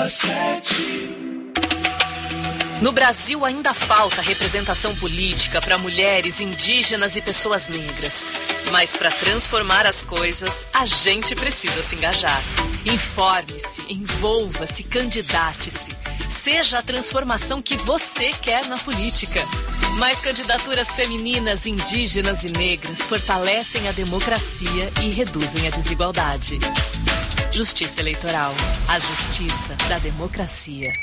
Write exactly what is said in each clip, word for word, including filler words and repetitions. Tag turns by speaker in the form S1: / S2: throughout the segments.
S1: vírgula sete.
S2: No Brasil ainda falta representação política para mulheres, indígenas e pessoas negras. Mas para transformar as coisas, a gente precisa se engajar. Informe-se, envolva-se, candidate-se. Seja a transformação que você quer na política. Mais candidaturas femininas, indígenas e negras fortalecem a democracia e reduzem a desigualdade. Justiça Eleitoral. A justiça da democracia.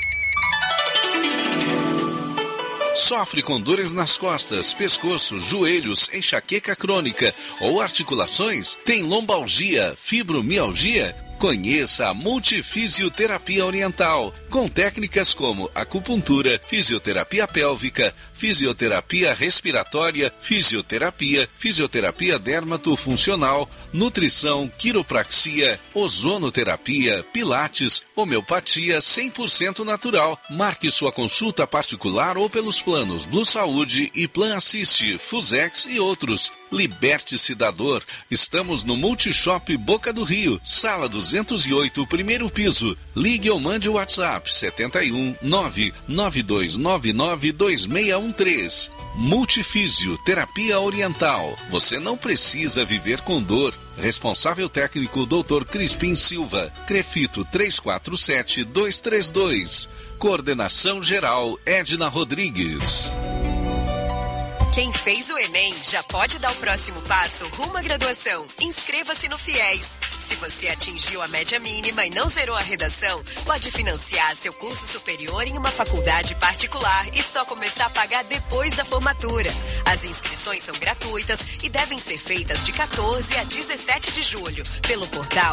S3: Sofre com dores nas costas, pescoço, joelhos, enxaqueca crônica ou articulações? Tem lombalgia, fibromialgia? Conheça a Multifisioterapia Oriental, com técnicas como acupuntura, fisioterapia pélvica, fisioterapia respiratória, fisioterapia, fisioterapia dermatofuncional, nutrição, quiropraxia, ozonoterapia, pilates, homeopatia cem por cento natural. Marque sua consulta particular ou pelos planos Blue Saúde e Plan Assist, Fusex e outros. Liberte-se da dor. Estamos no Multishop Boca do Rio, sala duzentos e oito, primeiro piso. Ligue ou mande o WhatsApp sete um nove nove dois nove nove dois seis um três. Multifísio Terapia Oriental. Você não precisa viver com dor. Responsável técnico doutor Crispim Silva. Crefito três quatro sete dois três dois. Coordenação geral Edna Rodrigues.
S4: Quem fez o Enem já pode dar o próximo passo rumo à graduação. Inscreva-se no FIES. Se você atingiu a média mínima e não zerou a redação, pode financiar seu curso superior em uma faculdade particular e só começar a pagar depois da formatura. As inscrições são gratuitas e devem ser feitas de quatorze a dezessete de julho pelo portal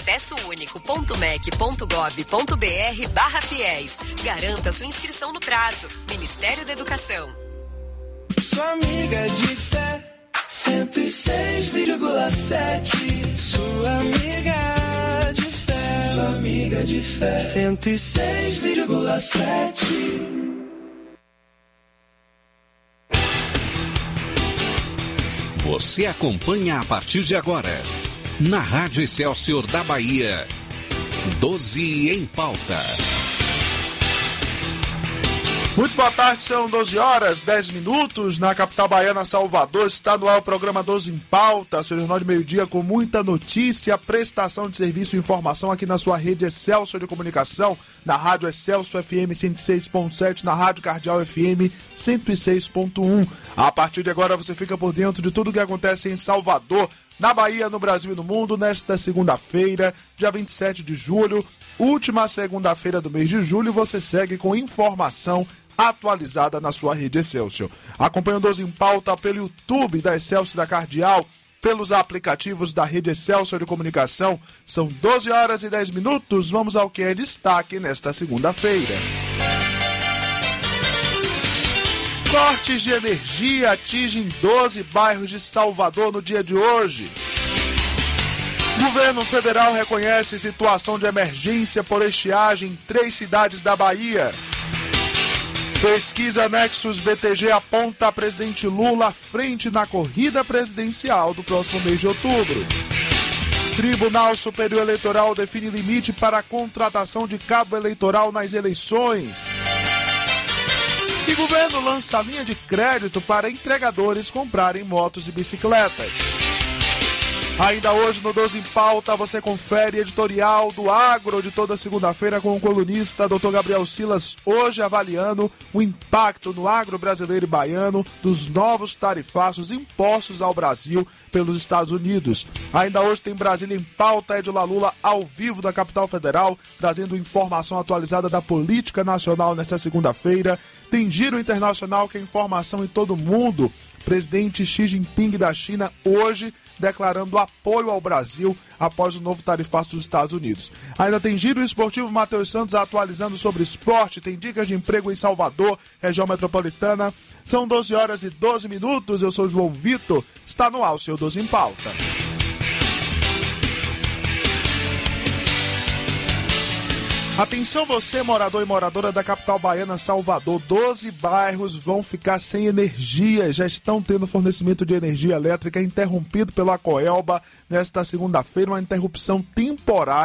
S4: acessounico.mec.gov.br barra FIES. Garanta sua inscrição no prazo. Ministério da Educação.
S1: Sua amiga de fé, cento e seis vírgula sete. Sua amiga de fé, sua amiga de fé, cento e seis vírgula sete.
S3: Você acompanha a partir de agora, na Rádio Excelsior da Bahia, doze em pauta.
S5: Muito boa tarde, são doze horas, dez minutos, na capital baiana, Salvador. Está no ar o programa doze em pauta, seu jornal de meio-dia com muita notícia, prestação de serviço e informação aqui na sua rede Excelsior de Comunicação, na Rádio Excelsior F M cento e seis ponto sete, na Rádio Cardeal F M cento e seis ponto um. A partir de agora você fica por dentro de tudo o que acontece em Salvador, na Bahia, no Brasil e no mundo, nesta segunda-feira, dia vinte e sete de julho, última segunda-feira do mês de julho. Você segue com informação atualizada na sua rede Excelsior. Acompanhe o doze em pauta pelo YouTube da Excelsior da Cardeal, pelos aplicativos da rede Excelsior de Comunicação. São doze horas e dez minutos. Vamos ao que é destaque nesta segunda-feira. Cortes de energia atingem doze bairros de Salvador no dia de hoje. Governo federal reconhece situação de emergência por estiagem em três cidades da Bahia. Pesquisa Nexus B T G aponta presidente Lula à frente na corrida presidencial do próximo mês de outubro. Tribunal Superior Eleitoral define limite para a contratação de cabo eleitoral nas eleições. E governo lança linha de crédito para entregadores comprarem motos e bicicletas. Ainda hoje no doze em pauta você confere editorial do Agro de toda segunda-feira com o colunista doutor Gabriel Silas, hoje avaliando o impacto no agro brasileiro e baiano dos novos tarifaços impostos ao Brasil pelos Estados Unidos. Ainda hoje tem Brasília em pauta, Edila Lula ao vivo da capital federal, trazendo informação atualizada da política nacional nesta segunda-feira. Tem Giro Internacional, que é informação em todo mundo. Presidente Xi Jinping da China hoje declarando apoio ao Brasil após o novo tarifaço dos Estados Unidos. Ainda tem Giro Esportivo, Matheus Santos atualizando sobre esporte, tem dicas de emprego em Salvador, região metropolitana. São doze horas e doze minutos, eu sou João Vitor, está no ar o seu doze em pauta. Atenção você, morador e moradora da capital baiana, Salvador, doze bairros vão ficar sem energia, já estão tendo fornecimento de energia elétrica interrompido pela Coelba nesta segunda-feira, uma interrupção temporária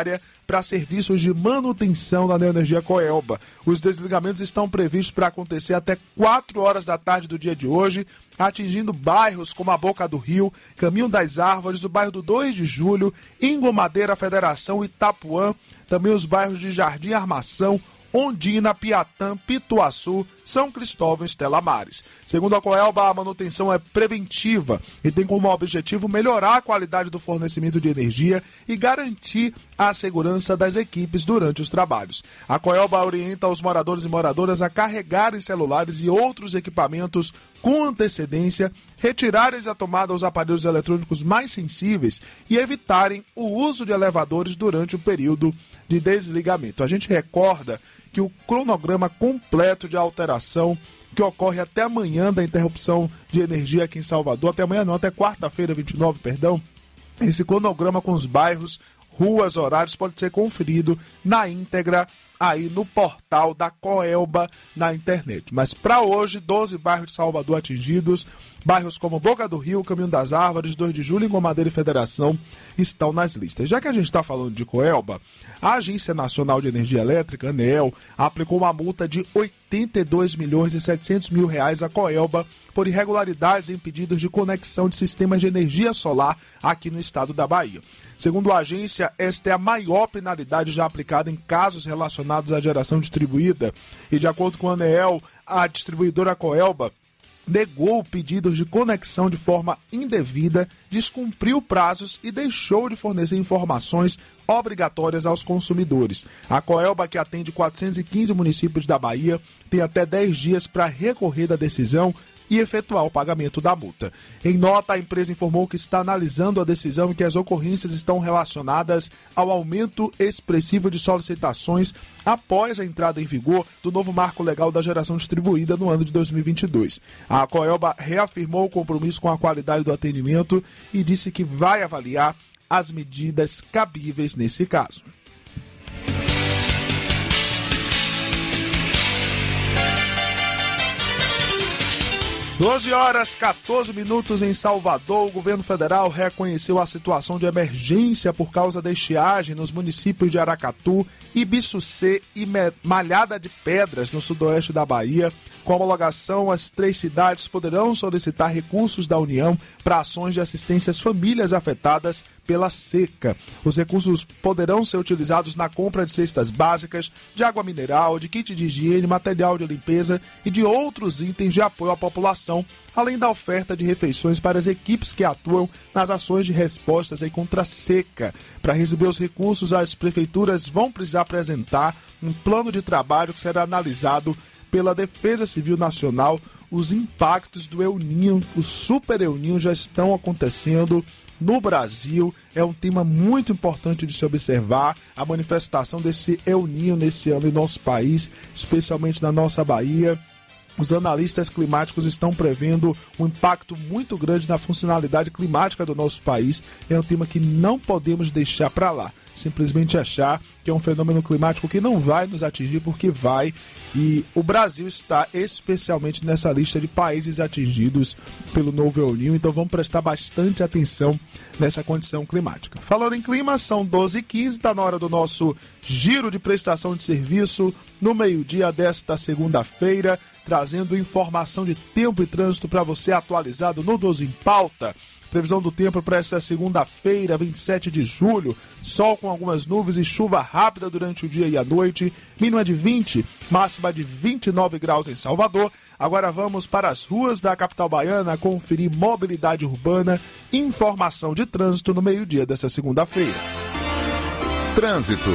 S5: para serviços de manutenção da Neoenergia Coelba. Os desligamentos estão previstos para acontecer até quatro horas da tarde do dia de hoje, atingindo bairros como a Boca do Rio, Caminho das Árvores, o bairro do dois de julho, Ingomadeira, Federação, Itapuã, também os bairros de Jardim Armação, Ondina, Piatã, Pituaçu, São Cristóvão e Estela Maris. Segundo a Coelba, a manutenção é preventiva e tem como objetivo melhorar a qualidade do fornecimento de energia e garantir a segurança das equipes durante os trabalhos. A Coelba orienta os moradores e moradoras a carregarem celulares e outros equipamentos com antecedência, retirarem da tomada os aparelhos eletrônicos mais sensíveis e evitarem o uso de elevadores durante o período de desligamento. A gente recorda que o cronograma completo de alteração que ocorre até amanhã da interrupção de energia aqui em Salvador, até amanhã não, até quarta-feira, vinte e nove, perdão, esse cronograma com os bairros, ruas, horários pode ser conferido na íntegra aí no portal da Coelba na internet. Mas para hoje, doze bairros de Salvador atingidos, bairros como Boca do Rio, Caminho das Árvores, dois de julho, Ingomadeira e Federação estão nas listas. Já que a gente está falando de Coelba, a Agência Nacional de Energia Elétrica, ANEEL, aplicou uma multa de oitenta e dois milhões e setecentos mil reais à Coelba por irregularidades em pedidos de conexão de sistemas de energia solar aqui no estado da Bahia. Segundo a agência, esta é a maior penalidade já aplicada em casos relacionados à geração distribuída. E de acordo com a ANEEL, a distribuidora Coelba negou pedidos de conexão de forma indevida, descumpriu prazos e deixou de fornecer informações obrigatórias aos consumidores. A Coelba, que atende quatrocentos e quinze municípios da Bahia, tem até dez dias para recorrer da decisão e efetuar o pagamento da multa. Em nota, a empresa informou que está analisando a decisão e que as ocorrências estão relacionadas ao aumento expressivo de solicitações após a entrada em vigor do novo marco legal da geração distribuída no ano de dois mil e vinte e dois. A Coelba reafirmou o compromisso com a qualidade do atendimento e disse que vai avaliar as medidas cabíveis nesse caso. doze horas, quatorze minutos em Salvador. O governo federal reconheceu a situação de emergência por causa da estiagem nos municípios de Aracatu, Ibiçucê e Malhada de Pedras, no sudoeste da Bahia. Com a homologação, as três cidades poderão solicitar recursos da União para ações de assistência às famílias afetadas pela seca. Os recursos poderão ser utilizados na compra de cestas básicas, de água mineral, de kit de higiene, material de limpeza e de outros itens de apoio à população, além da oferta de refeições para as equipes que atuam nas ações de respostas aí contra a seca. Para receber os recursos, as prefeituras vão precisar apresentar um plano de trabalho que será analisado pela Defesa Civil Nacional. Os impactos do El Niño, o Super El Niño, já estão acontecendo no Brasil. É um tema muito importante de se observar, a manifestação desse El Niño nesse ano em nosso país, especialmente na nossa Bahia. Os analistas climáticos estão prevendo um impacto muito grande na funcionalidade climática do nosso país. É um tema que não podemos deixar para lá. Simplesmente achar que é um fenômeno climático que não vai nos atingir, porque vai. E o Brasil está especialmente nessa lista de países atingidos pelo novo El Niño, então vamos prestar bastante atenção nessa condição climática. Falando em clima, são doze e quinze, está na hora do nosso giro de prestação de serviço no meio-dia desta segunda-feira, trazendo informação de tempo e trânsito para você atualizado no doze em Pauta. Previsão do tempo para esta segunda-feira, vinte e sete de julho. Sol com algumas nuvens e chuva rápida durante o dia e a noite. Mínima de vinte, máxima de vinte e nove graus em Salvador. Agora vamos para as ruas da capital baiana conferir mobilidade urbana e informação de trânsito no meio-dia desta segunda-feira.
S6: Trânsito.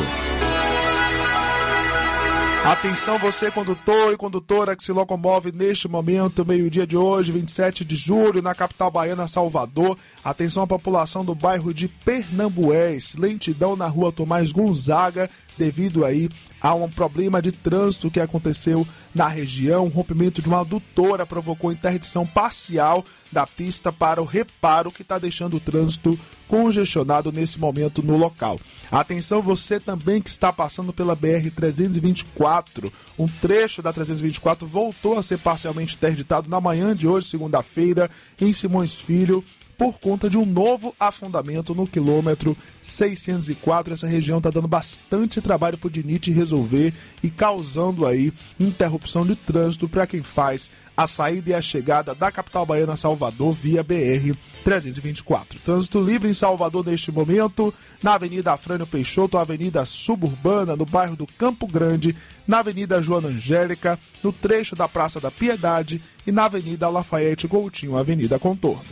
S5: Atenção você, condutor e condutora que se locomove neste momento, meio-dia de hoje, vinte e sete de julho, na capital baiana, Salvador. Atenção à população do bairro de Pernambués, lentidão na rua Tomás Gonzaga, devido aí a um problema de trânsito que aconteceu na região. O rompimento de uma adutora provocou interdição parcial da pista para o reparo, que está deixando o trânsito congestionado nesse momento no local. Atenção você também que está passando pela B R trezentos e vinte e quatro. Um trecho da trezentos e vinte e quatro voltou a ser parcialmente interditado na manhã de hoje, segunda-feira, em Simões Filho, por conta de um novo afundamento no quilômetro seiscentos e quatro. Essa região está dando bastante trabalho para o D N I T resolver e causando aí interrupção de trânsito para quem faz a saída e a chegada da capital baiana Salvador via B R trezentos e vinte e quatro. Trânsito livre em Salvador neste momento, na Avenida Afrânio Peixoto, Avenida Suburbana, no bairro do Campo Grande, na Avenida Joana Angélica, no trecho da Praça da Piedade e na Avenida Lafayette Coutinho, Avenida Contorno.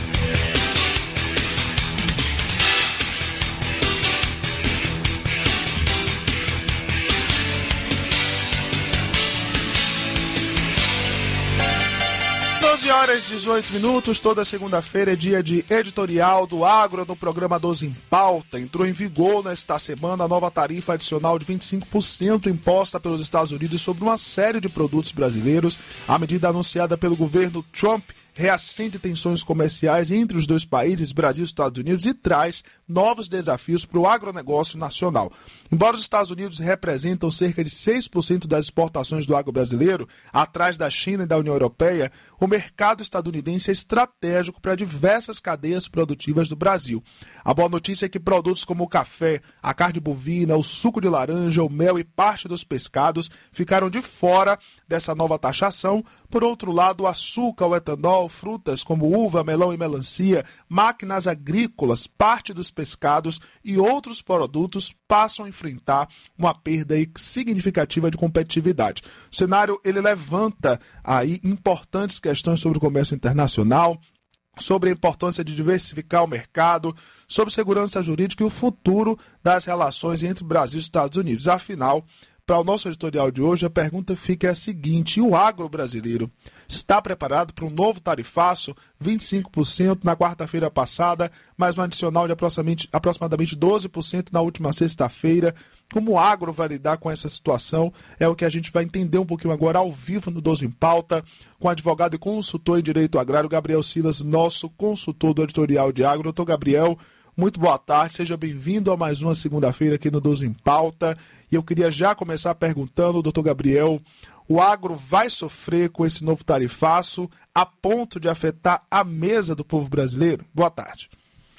S5: doze horas e dezoito minutos, toda segunda-feira é dia de editorial do Agro no programa doze em Pauta. Entrou em vigor nesta semana a nova tarifa adicional de vinte e cinco por cento imposta pelos Estados Unidos sobre uma série de produtos brasileiros. A medida anunciada pelo governo Trump reacende tensões comerciais entre os dois países, Brasil e Estados Unidos, e traz novos desafios para o agronegócio nacional. Embora os Estados Unidos representam cerca de seis por cento das exportações do agro brasileiro, atrás da China e da União Europeia, o mercado estadunidense é estratégico para diversas cadeias produtivas do Brasil. A boa notícia é que produtos como o café, a carne bovina, o suco de laranja, o mel e parte dos pescados ficaram de fora dessa nova taxação. Por outro lado, o açúcar, o etanol, frutas como uva, melão e melancia, máquinas agrícolas, parte dos pescados e outros produtos passam a enfrentar uma perda significativa de competitividade. O cenário ele levanta aí importantes questões sobre o comércio internacional, sobre a importância de diversificar o mercado, sobre segurança jurídica e o futuro das relações entre Brasil e Estados Unidos. Afinal, para o nosso editorial de hoje, a pergunta fica a seguinte: o agro brasileiro está preparado para um novo tarifaço, vinte e cinco por cento na quarta-feira passada, mais um adicional de aproximadamente, aproximadamente doze por cento na última sexta-feira? Como o agro vai lidar com essa situação? É o que a gente vai entender um pouquinho agora ao vivo no doze em Pauta, com o advogado e consultor em direito agrário, Gabriel Silas, nosso consultor do editorial de agro. Doutor Gabriel, muito boa tarde, seja bem-vindo a mais uma segunda-feira aqui no doze em Pauta. E eu queria já começar perguntando, doutor Gabriel, o agro vai sofrer com esse novo tarifaço a ponto de afetar a mesa do povo brasileiro? Boa tarde.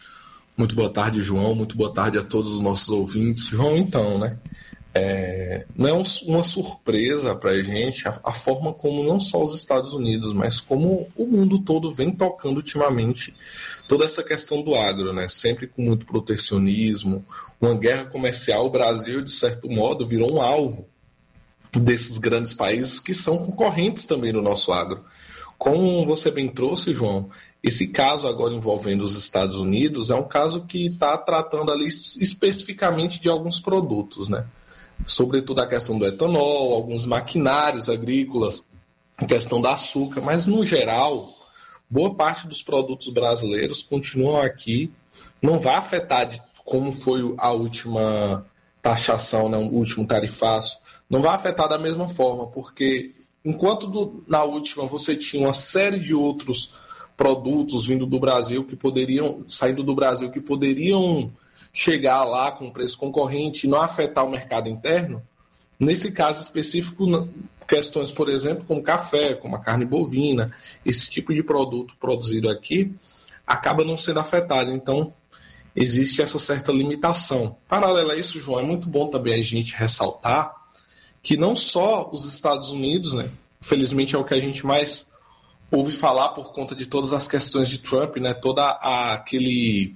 S7: Muito boa tarde, João. Muito boa tarde a todos os nossos ouvintes. João, então, né? É, não é um, uma surpresa para a gente a, a forma como não só os Estados Unidos, mas como o mundo todo vem tocando ultimamente toda essa questão do agro, né? Sempre com muito protecionismo, uma guerra comercial. O Brasil, de certo modo, virou um alvo desses grandes países que são concorrentes também do nosso agro. Como você bem trouxe, João, esse caso agora envolvendo os Estados Unidos é um caso que está tratando ali especificamente de alguns produtos, né? Sobretudo a questão do etanol, alguns maquinários agrícolas, a questão da açúcar, mas no geral, boa parte dos produtos brasileiros continuam aqui, não vai afetar de, como foi a última taxação, né, o último tarifaço, não vai afetar da mesma forma, porque enquanto do, na última você tinha uma série de outros produtos vindo do Brasil que poderiam, saindo do Brasil, que poderiam chegar lá com preço concorrente e não afetar o mercado interno, nesse caso específico, questões, por exemplo, como café, como a carne bovina, esse tipo de produto produzido aqui, acaba não sendo afetado. Então, existe essa certa limitação. Paralelo a isso, João, é muito bom também a gente ressaltar que não só os Estados Unidos, né, infelizmente é o que a gente mais ouve falar por conta de todas as questões de Trump, né, toda a, aquele...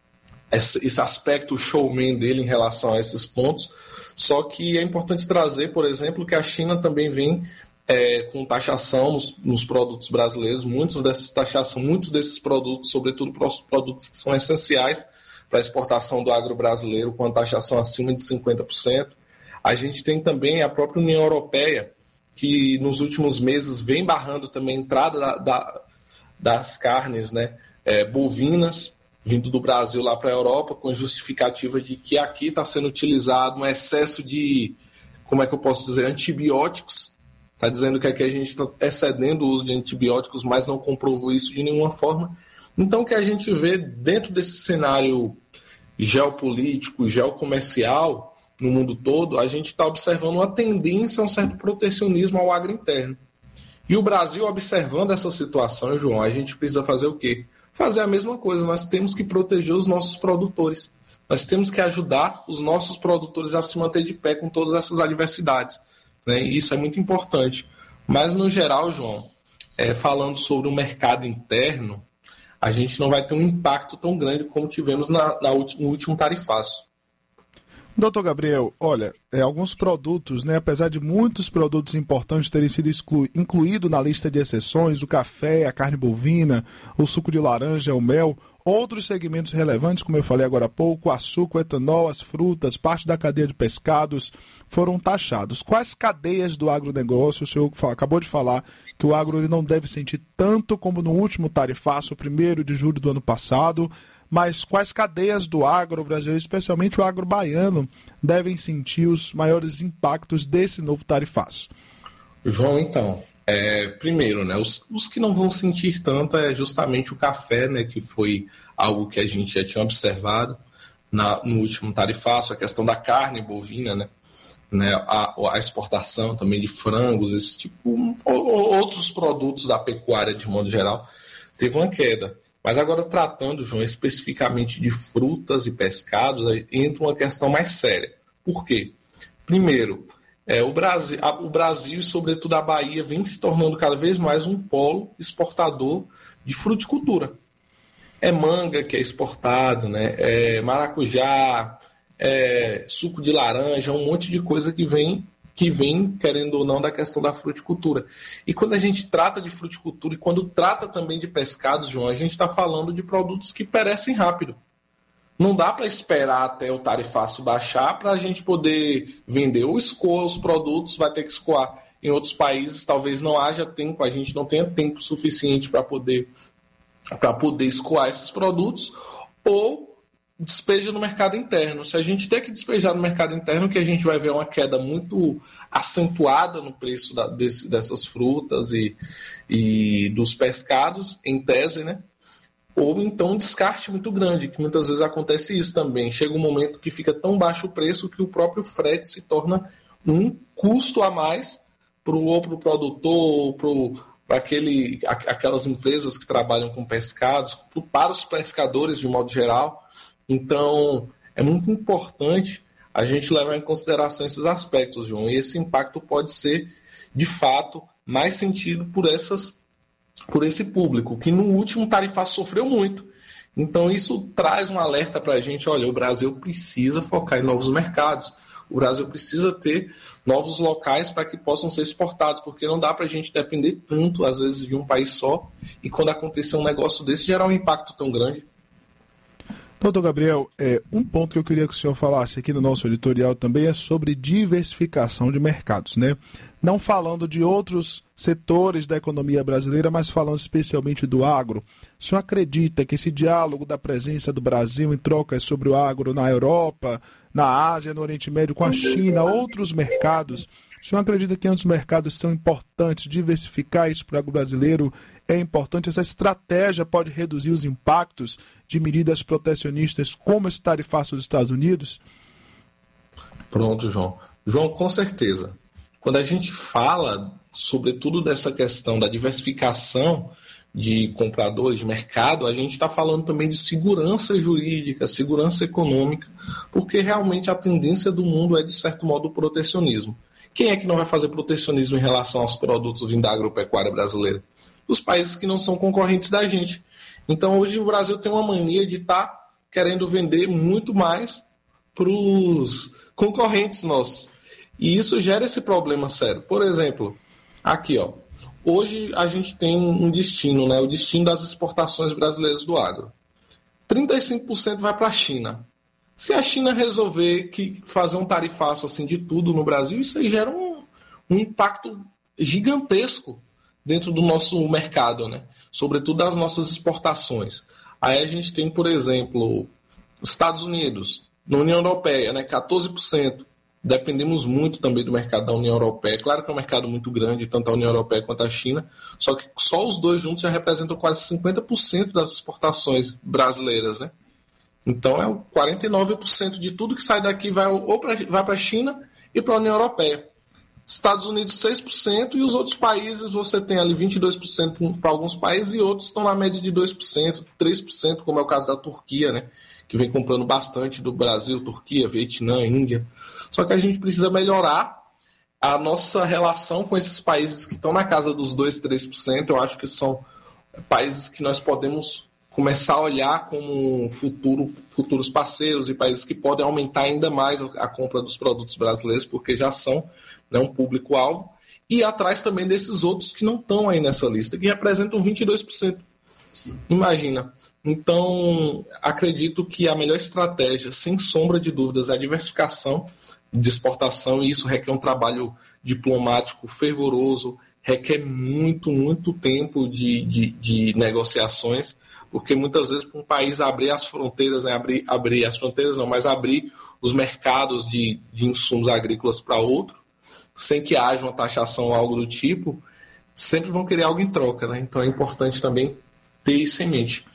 S7: esse aspecto showman dele em relação a esses pontos, só que é importante trazer, por exemplo, que a China também vem é, com taxação nos, nos produtos brasileiros, muitos dessas taxação, muitos desses produtos, sobretudo produtos que são essenciais para a exportação do agro brasileiro, com a taxação acima de cinquenta por cento. A gente tem também a própria União Europeia, que nos últimos meses vem barrando também a entrada da, da, das carnes, né, é, bovinas, vindo do Brasil lá para a Europa, com a justificativa de que aqui está sendo utilizado um excesso de, como é que eu posso dizer, antibióticos. Está dizendo que aqui a gente está excedendo o uso de antibióticos, mas não comprovou isso de nenhuma forma. Então, o que a gente vê dentro desse cenário geopolítico, geocomercial, no mundo todo, a gente está observando uma tendência a um certo protecionismo ao agro interno. E o Brasil, observando essa situação, João, a gente precisa fazer o quê? fazer a mesma coisa. Nós temos que proteger os nossos produtores. Nós temos que ajudar os nossos produtores a se manter de pé com todas essas adversidades, né? E isso é muito importante. Mas, no geral, João, é, falando sobre o mercado interno, a gente não vai ter um impacto tão grande como tivemos na, na ulti, no último tarifaço.
S5: Doutor Gabriel, olha, é, alguns produtos, né, apesar de muitos produtos importantes terem sido exclu- incluídos na lista de exceções, o café, a carne bovina, o suco de laranja, o mel, outros segmentos relevantes, como eu falei agora há pouco, o açúcar, o etanol, as frutas, parte da cadeia de pescados, foram taxados. Quais cadeias do agronegócio, o senhor acabou de falar que o agro ele não deve sentir tanto como no último tarifaço, primeiro de julho do ano passado, mas quais cadeias do agro brasileiro, especialmente o agro baiano, devem sentir os maiores impactos desse novo tarifaço?
S7: João, então, é, primeiro, né, os, os que não vão sentir tanto é justamente o café, né, que foi algo que a gente já tinha observado na, no último tarifaço, a questão da carne bovina, né, né a, a exportação também de frangos, esse tipo, ou, ou outros produtos da pecuária de modo geral, teve uma queda. Mas agora, tratando, João, especificamente de frutas e pescados, aí entra uma questão mais séria. Por quê? Primeiro, é, o, Brasil, a, o Brasil e, sobretudo, a Bahia vem se tornando cada vez mais um polo exportador de fruticultura. É manga que é exportado, né? É maracujá, é suco de laranja, um monte de coisa que vem... que vem, querendo ou não, da questão da fruticultura. E quando a gente trata de fruticultura e quando trata também de pescados, João, a gente está falando de produtos que perecem rápido. Não dá para esperar até o tarifaço baixar para a gente poder vender. Ou escoa os produtos, vai ter que escoar em outros países, talvez não haja tempo, a gente não tenha tempo suficiente para poder, para poder escoar esses produtos, ou despeja no mercado interno. Se a gente tem que despejar no mercado interno, que a gente vai ver uma queda muito acentuada no preço da, desse, dessas frutas e, e dos pescados, em tese, né? Ou então um descarte muito grande, que muitas vezes acontece isso também. Chega um momento que fica tão baixo o preço que o próprio frete se torna um custo a mais pro, ou para o produtor, ou para aquele, aquelas empresas que trabalham com pescados, para os pescadores de modo geral. Então, é muito importante a gente levar em consideração esses aspectos, João, e esse impacto pode ser, de fato, mais sentido por, essas, por esse público, que no último tarifaço sofreu muito. Então, isso traz um alerta para a gente, olha, o Brasil precisa focar em novos mercados, o Brasil precisa ter novos locais para que possam ser exportados, porque não dá para a gente depender tanto, às vezes, de um país só, e quando acontecer um negócio desse, gerar um impacto tão grande.
S5: Doutor Gabriel, é, um ponto que eu queria que o senhor falasse aqui no nosso editorial também é sobre diversificação de mercados, né? Não falando de outros setores da economia brasileira, mas falando especialmente do agro. O senhor acredita que esse diálogo da presença do Brasil em trocas sobre o agro na Europa, na Ásia, no Oriente Médio, com a China, outros mercados, o senhor acredita que ambos mercados são importantes, diversificar isso para o agro brasileiro é importante? Essa estratégia pode reduzir os impactos de medidas protecionistas como esse tarifaço dos Estados Unidos?
S7: Pronto, João. João, com certeza. Quando a gente fala, sobretudo, dessa questão da diversificação de compradores de mercado, a gente está falando também de segurança jurídica, segurança econômica, porque realmente a tendência do mundo é, de certo modo, o protecionismo. Quem é que não vai fazer protecionismo em relação aos produtos vindo da agropecuária brasileira? Os países que não são concorrentes da gente. Então, hoje o Brasil tem uma mania de estar tá querendo vender muito mais para os concorrentes nossos. E isso gera esse problema sério. Por exemplo, aqui, ó, hoje a gente tem um destino, né, o destino das exportações brasileiras do agro. trinta e cinco por cento vai para a China. Se a China resolver que fazer um tarifaço assim, de tudo no Brasil, isso aí gera um, um impacto gigantesco dentro do nosso mercado, né? Sobretudo das nossas exportações. Aí a gente tem, por exemplo, Estados Unidos, na União Europeia, né? catorze por cento. Dependemos muito também do mercado da União Europeia. Claro que é um mercado muito grande, tanto a União Europeia quanto a China, só que só os dois juntos já representam quase cinquenta por cento das exportações brasileiras, né? Então, é quarenta e nove por cento de tudo que sai daqui vai ou pra, vai para a China e para a União Europeia. Estados Unidos seis por cento, e os outros países você tem ali vinte e dois por cento para alguns países e outros estão na média de dois por cento, três por cento, como é o caso da Turquia, né? Que vem comprando bastante do Brasil, Turquia, Vietnã, Índia. Só que a gente precisa melhorar a nossa relação com esses países que estão na casa dos dois, três por cento. Eu acho que são países que nós podemos começar a olhar como futuro, futuros parceiros e países que podem aumentar ainda mais a compra dos produtos brasileiros, porque já são, né, um público-alvo, e atrás também desses outros que não estão aí nessa lista, que representam vinte e dois por cento. Imagina. Então, acredito que a melhor estratégia, sem sombra de dúvidas, é a diversificação de exportação, e isso requer um trabalho diplomático fervoroso, requer muito, muito tempo de, de, de negociações, porque muitas vezes para um país abrir as fronteiras, né, abrir, abrir as fronteiras não, mas abrir os mercados de, de insumos agrícolas para outro, sem que haja uma taxação ou algo do tipo, sempre vão querer algo em troca, né? Então é importante também ter isso em mente.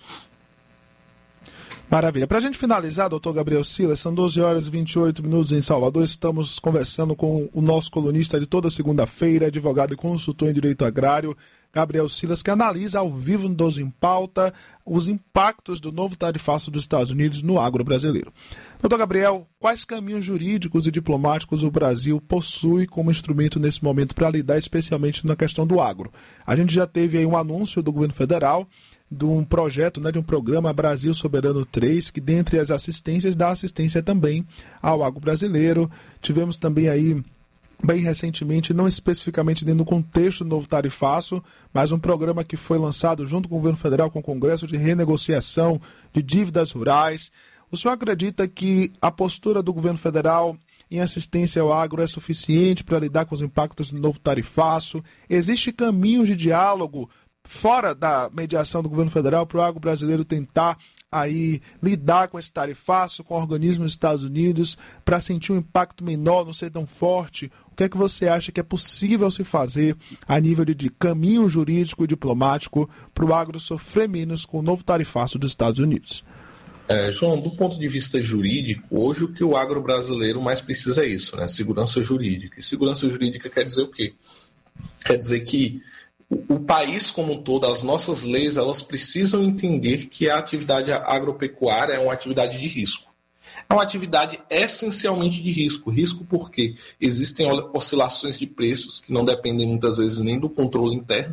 S5: Maravilha. Para a gente finalizar, doutor Gabriel Silas, são doze horas e vinte e oito minutos em Salvador. Estamos conversando com o nosso colunista de toda segunda-feira, advogado e consultor em direito agrário, Gabriel Silas, que analisa ao vivo no doze em Pauta os impactos do novo tarifaço dos Estados Unidos no agro brasileiro. Doutor Gabriel, quais caminhos jurídicos e diplomáticos o Brasil possui como instrumento nesse momento para lidar especialmente na questão do agro? A gente já teve aí um anúncio do governo federal de um projeto, né, de um programa Brasil Soberano três, que dentre as assistências dá assistência também ao agro brasileiro. Tivemos também aí, bem recentemente, não especificamente dentro do contexto do novo tarifaço, mas um programa que foi lançado junto com o governo federal, com o Congresso, de renegociação de dívidas rurais. O senhor acredita que a postura do governo federal em assistência ao agro é suficiente para lidar com os impactos do novo tarifaço? Existe caminho de diálogo fora da mediação do governo federal para o agro brasileiro tentar aí lidar com esse tarifaço, com organismos dos Estados Unidos, para sentir um impacto menor, não ser tão forte? O que é que você acha que é possível se fazer a nível de, de caminho jurídico e diplomático para o agro sofrer menos com o novo tarifaço dos Estados Unidos?
S7: É, João, do ponto de vista jurídico, hoje o que o agro brasileiro mais precisa é isso, né? Segurança jurídica. E segurança jurídica quer dizer o quê? Quer dizer que o país como um todo, as nossas leis, elas precisam entender que a atividade agropecuária é uma atividade de risco. É uma atividade essencialmente de risco. Risco porque existem oscilações de preços que não dependem muitas vezes nem do controle interno.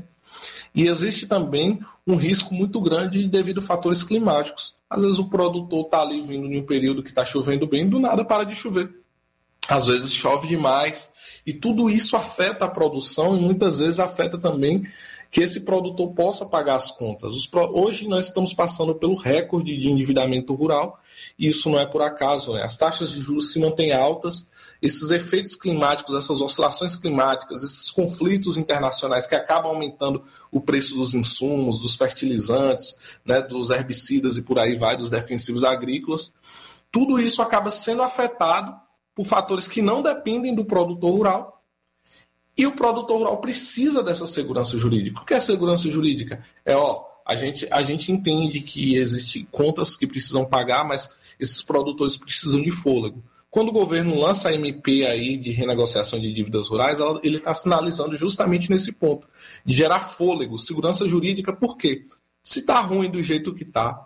S7: E existe também um risco muito grande devido a fatores climáticos. Às vezes o produtor está ali vindo em um período que está chovendo bem, do nada para de chover. Às vezes chove demais. E tudo isso afeta a produção e muitas vezes afeta também que esse produtor possa pagar as contas. Os pro... Hoje nós estamos passando pelo recorde de endividamento rural e isso não é por acaso, né? As taxas de juros se mantêm altas, esses efeitos climáticos, essas oscilações climáticas, esses conflitos internacionais que acabam aumentando o preço dos insumos, dos fertilizantes, né, dos herbicidas e por aí vai, dos defensivos agrícolas, tudo isso acaba sendo afetado por fatores que não dependem do produtor rural. E o produtor rural precisa dessa segurança jurídica. O que é segurança jurídica? É, ó, a gente, a gente entende que existem contas que precisam pagar, mas esses produtores precisam de fôlego. Quando o governo lança a M P aí de renegociação de dívidas rurais, ele está sinalizando justamente nesse ponto, de gerar fôlego, segurança jurídica. Por quê? Se está ruim do jeito que está,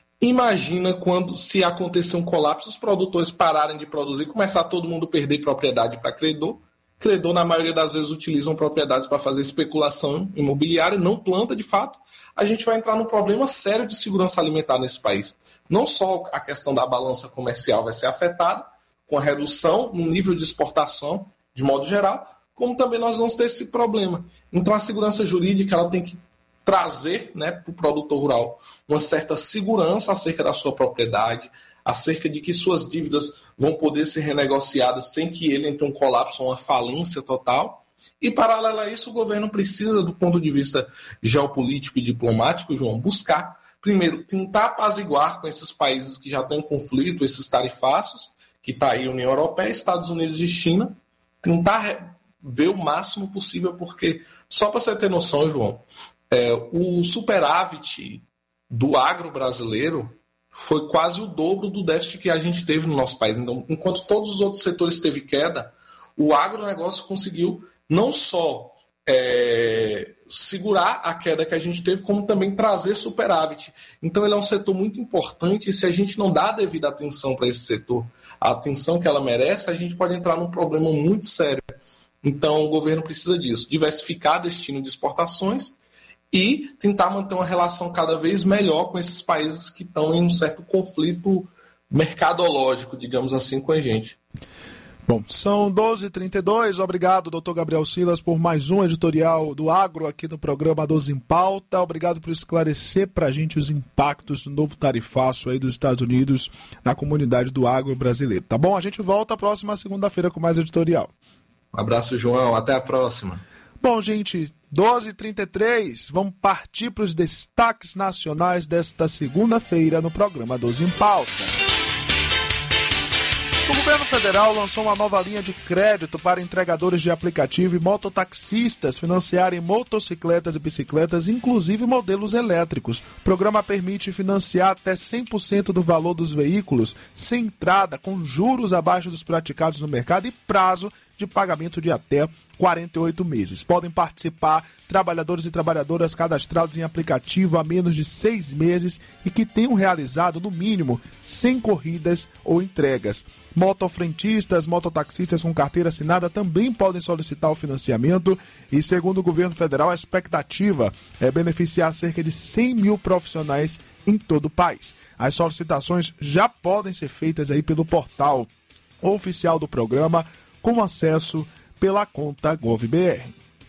S7: imagina quando, se acontecer um colapso, os produtores pararem de produzir, começar todo mundo a perder propriedade para credor. Credor, na maioria das vezes, utilizam propriedades para fazer especulação imobiliária, não planta de fato. A gente vai entrar num problema sério de segurança alimentar nesse país. Não só a questão da balança comercial vai ser afetada, com a redução no nível de exportação, de modo geral, como também nós vamos ter esse problema. Então, a segurança jurídica ela tem que trazer, né, para o produtor rural uma certa segurança acerca da sua propriedade, acerca de que suas dívidas vão poder ser renegociadas sem que ele entre um colapso ou uma falência total. E, paralelo a isso, o governo precisa, do ponto de vista geopolítico e diplomático, João, buscar, primeiro, tentar apaziguar com esses países que já estão em conflito, esses tarifaços, que está aí a União Europeia, Estados Unidos e China, tentar ver o máximo possível, porque, só para você ter noção, João, É, o superávit do agro brasileiro foi quase o dobro do déficit que a gente teve no nosso país. Então, enquanto todos os outros setores teve queda, o agronegócio conseguiu não só é, segurar a queda que a gente teve, como também trazer superávit. Então ele é um setor muito importante, e se a gente não dá a devida atenção para esse setor, a atenção que ela merece, a gente pode entrar num problema muito sério. Então o governo precisa disso, diversificar destino de exportações e tentar manter uma relação cada vez melhor com esses países que estão em um certo conflito mercadológico, digamos assim, com a gente.
S5: Bom, são doze e trinta e dois, obrigado, doutor Gabriel Silas, por mais um editorial do Agro aqui no programa doze em Pauta. Obrigado por esclarecer para a gente os impactos do novo tarifaço aí dos Estados Unidos na comunidade do agro brasileiro. Tá bom? A gente volta a próxima segunda-feira com mais editorial.
S7: Um abraço, João. Até a próxima.
S5: Bom, gente, doze e trinta e três, vamos partir para os destaques nacionais desta segunda-feira no programa doze em Pauta. O governo federal lançou uma nova linha de crédito para entregadores de aplicativo e mototaxistas financiarem motocicletas e bicicletas, inclusive modelos elétricos. O programa permite financiar até cem por cento do valor dos veículos sem entrada, com juros abaixo dos praticados no mercado e prazo de pagamento de até quarenta e oito meses. Podem participar trabalhadores e trabalhadoras cadastrados em aplicativo há menos de seis meses e que tenham realizado, no mínimo, cem corridas ou entregas. Motofrentistas, mototaxistas com carteira assinada também podem solicitar o financiamento e, segundo o governo federal, a expectativa é beneficiar cerca de cem mil profissionais em todo o país. As solicitações já podem ser feitas aí pelo portal oficial do programa, com acesso pela conta GovBR.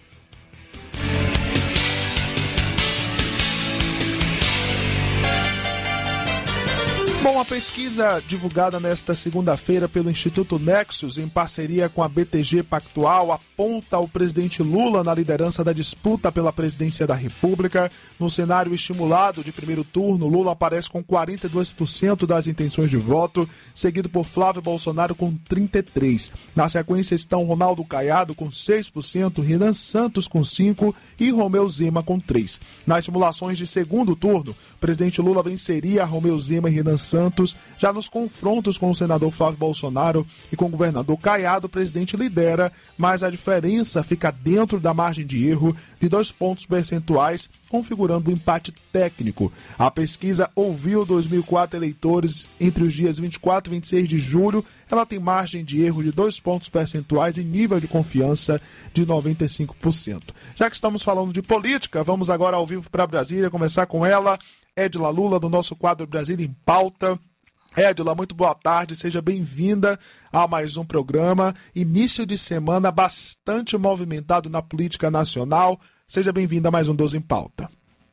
S5: Bom, a pesquisa divulgada nesta segunda-feira pelo Instituto Nexus, em parceria com a B T G Pactual, aponta o presidente Lula na liderança da disputa pela presidência da República. No cenário estimulado de primeiro turno, Lula aparece com quarenta e dois por cento das intenções de voto, seguido por Flávio Bolsonaro com trinta e três por cento. Na sequência estão Ronaldo Caiado com seis por cento, Renan Santos com cinco por cento e Romeu Zema com três por cento. Nas simulações de segundo turno, o presidente Lula venceria Romeu Zema e Renan Santos. Já nos confrontos com o senador Flávio Bolsonaro e com o governador Caiado, o presidente lidera, mas a diferença fica dentro da margem de erro de dois pontos percentuais, configurando um empate técnico. A pesquisa ouviu dois mil e quatro eleitores entre os dias vinte e quatro e vinte e seis de julho. Ela tem margem de erro de dois pontos percentuais e nível de confiança de noventa e cinco por cento. Já que estamos falando de política, vamos agora ao vivo para Brasília conversar com ela, Edila Lula, do nosso quadro Brasília em Pauta. Edila, muito boa tarde, seja bem-vinda a mais um programa. Início de semana bastante movimentado na política nacional. Seja bem-vinda a mais um doze em Pauta.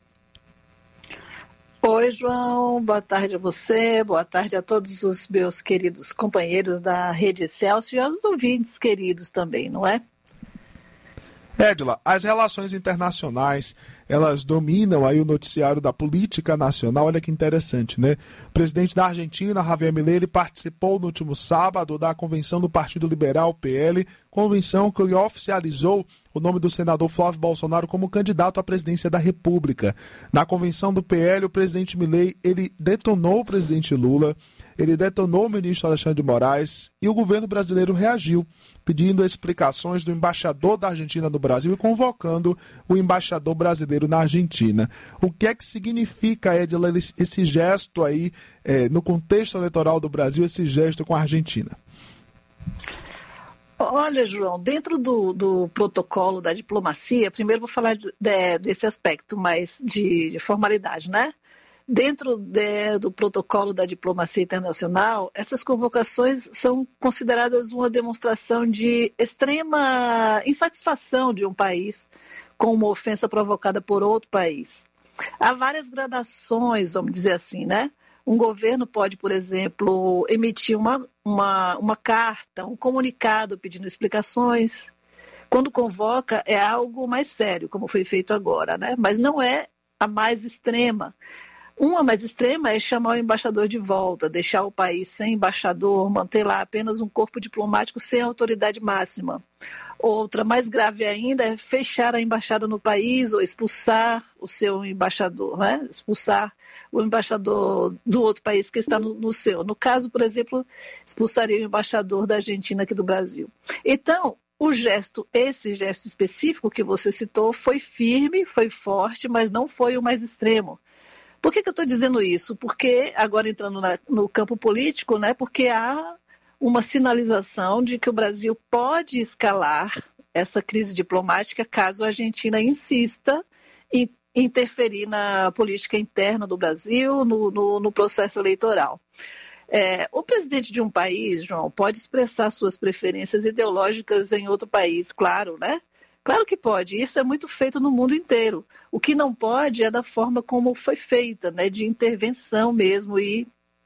S8: Oi, João, boa tarde a você, boa tarde a todos os meus queridos companheiros da Rede Excelsior e aos ouvintes queridos também, não é?
S5: Edila, as relações internacionais, elas dominam aí o noticiário da política nacional. Olha que interessante, né? O presidente da Argentina, Javier Milei, ele participou no último sábado da convenção do Partido Liberal, P L, convenção que oficializou o nome do senador Flávio Bolsonaro como candidato à presidência da República. Na convenção do P L, o presidente Milei, ele detonou o presidente Lula, ele detonou o ministro Alexandre de Moraes e o governo brasileiro reagiu, pedindo explicações do embaixador da Argentina no Brasil e convocando o embaixador brasileiro na Argentina. O que é que significa, Edila, esse gesto aí, é, no contexto eleitoral do Brasil, esse gesto com a Argentina?
S8: Olha, João, dentro do, do protocolo da diplomacia, primeiro vou falar de, desse aspecto mais de, de formalidade, né? Dentro de, do protocolo da diplomacia internacional, essas convocações são consideradas uma demonstração de extrema insatisfação de um país com uma ofensa provocada por outro país. Há várias gradações, vamos dizer assim, né? Um governo pode, por exemplo, emitir uma, uma, uma carta, um comunicado pedindo explicações. Quando convoca, é algo mais sério, como foi feito agora, né? Mas não é a mais extrema. Uma mais extrema é chamar o embaixador de volta, deixar o país sem embaixador, manter lá apenas um corpo diplomático sem autoridade máxima. Outra, mais grave ainda, é fechar a embaixada no país ou expulsar o seu embaixador, né? Expulsar o embaixador do outro país que está no, no seu. No caso, por exemplo, expulsaria o embaixador da Argentina aqui do Brasil. Então, o gesto, esse gesto específico que você citou, foi firme, foi forte, mas não foi o mais extremo. Por que, que eu estou dizendo isso? Porque, agora entrando na, no campo político, né, porque há uma sinalização de que o Brasil pode escalar essa crise diplomática caso a Argentina insista em interferir na política interna do Brasil, no, no, no processo eleitoral. É, o presidente de um país, João, pode expressar suas preferências ideológicas em outro país, claro, né? Claro que pode, isso é muito feito no mundo inteiro. O que não pode é da forma como foi feita, né? De intervenção mesmo e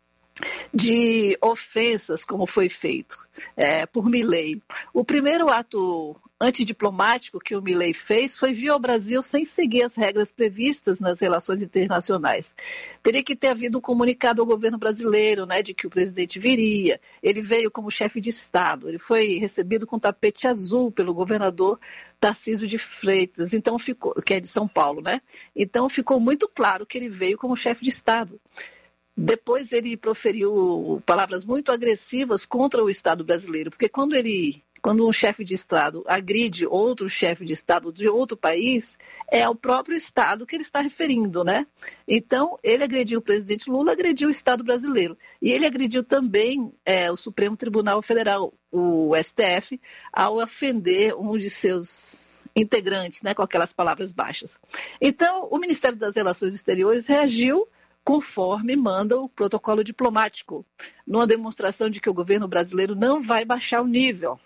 S8: de ofensas, como foi feito é, por Milei. O primeiro ato antidiplomático que o Milei fez foi vir ao Brasil sem seguir as regras previstas nas relações internacionais. Teria que ter havido um comunicado ao governo brasileiro, né, de que o presidente viria. Ele veio como chefe de Estado, ele foi recebido com tapete azul pelo governador Tarcísio de Freitas, então ficou, que é de São Paulo, né? Então ficou muito claro que ele veio como chefe de Estado. Depois ele proferiu palavras muito agressivas contra o Estado brasileiro, porque quando ele, quando um chefe de Estado agride outro chefe de Estado de outro país, é ao próprio Estado que ele está referindo, né? Então, ele agrediu o presidente Lula, agrediu o Estado brasileiro. E ele agrediu também é, o Supremo Tribunal Federal, o S T F, ao ofender um de seus integrantes, né, com aquelas palavras baixas. Então, o Ministério das Relações Exteriores reagiu conforme manda o protocolo diplomático, numa demonstração de que o governo brasileiro não vai baixar o nível.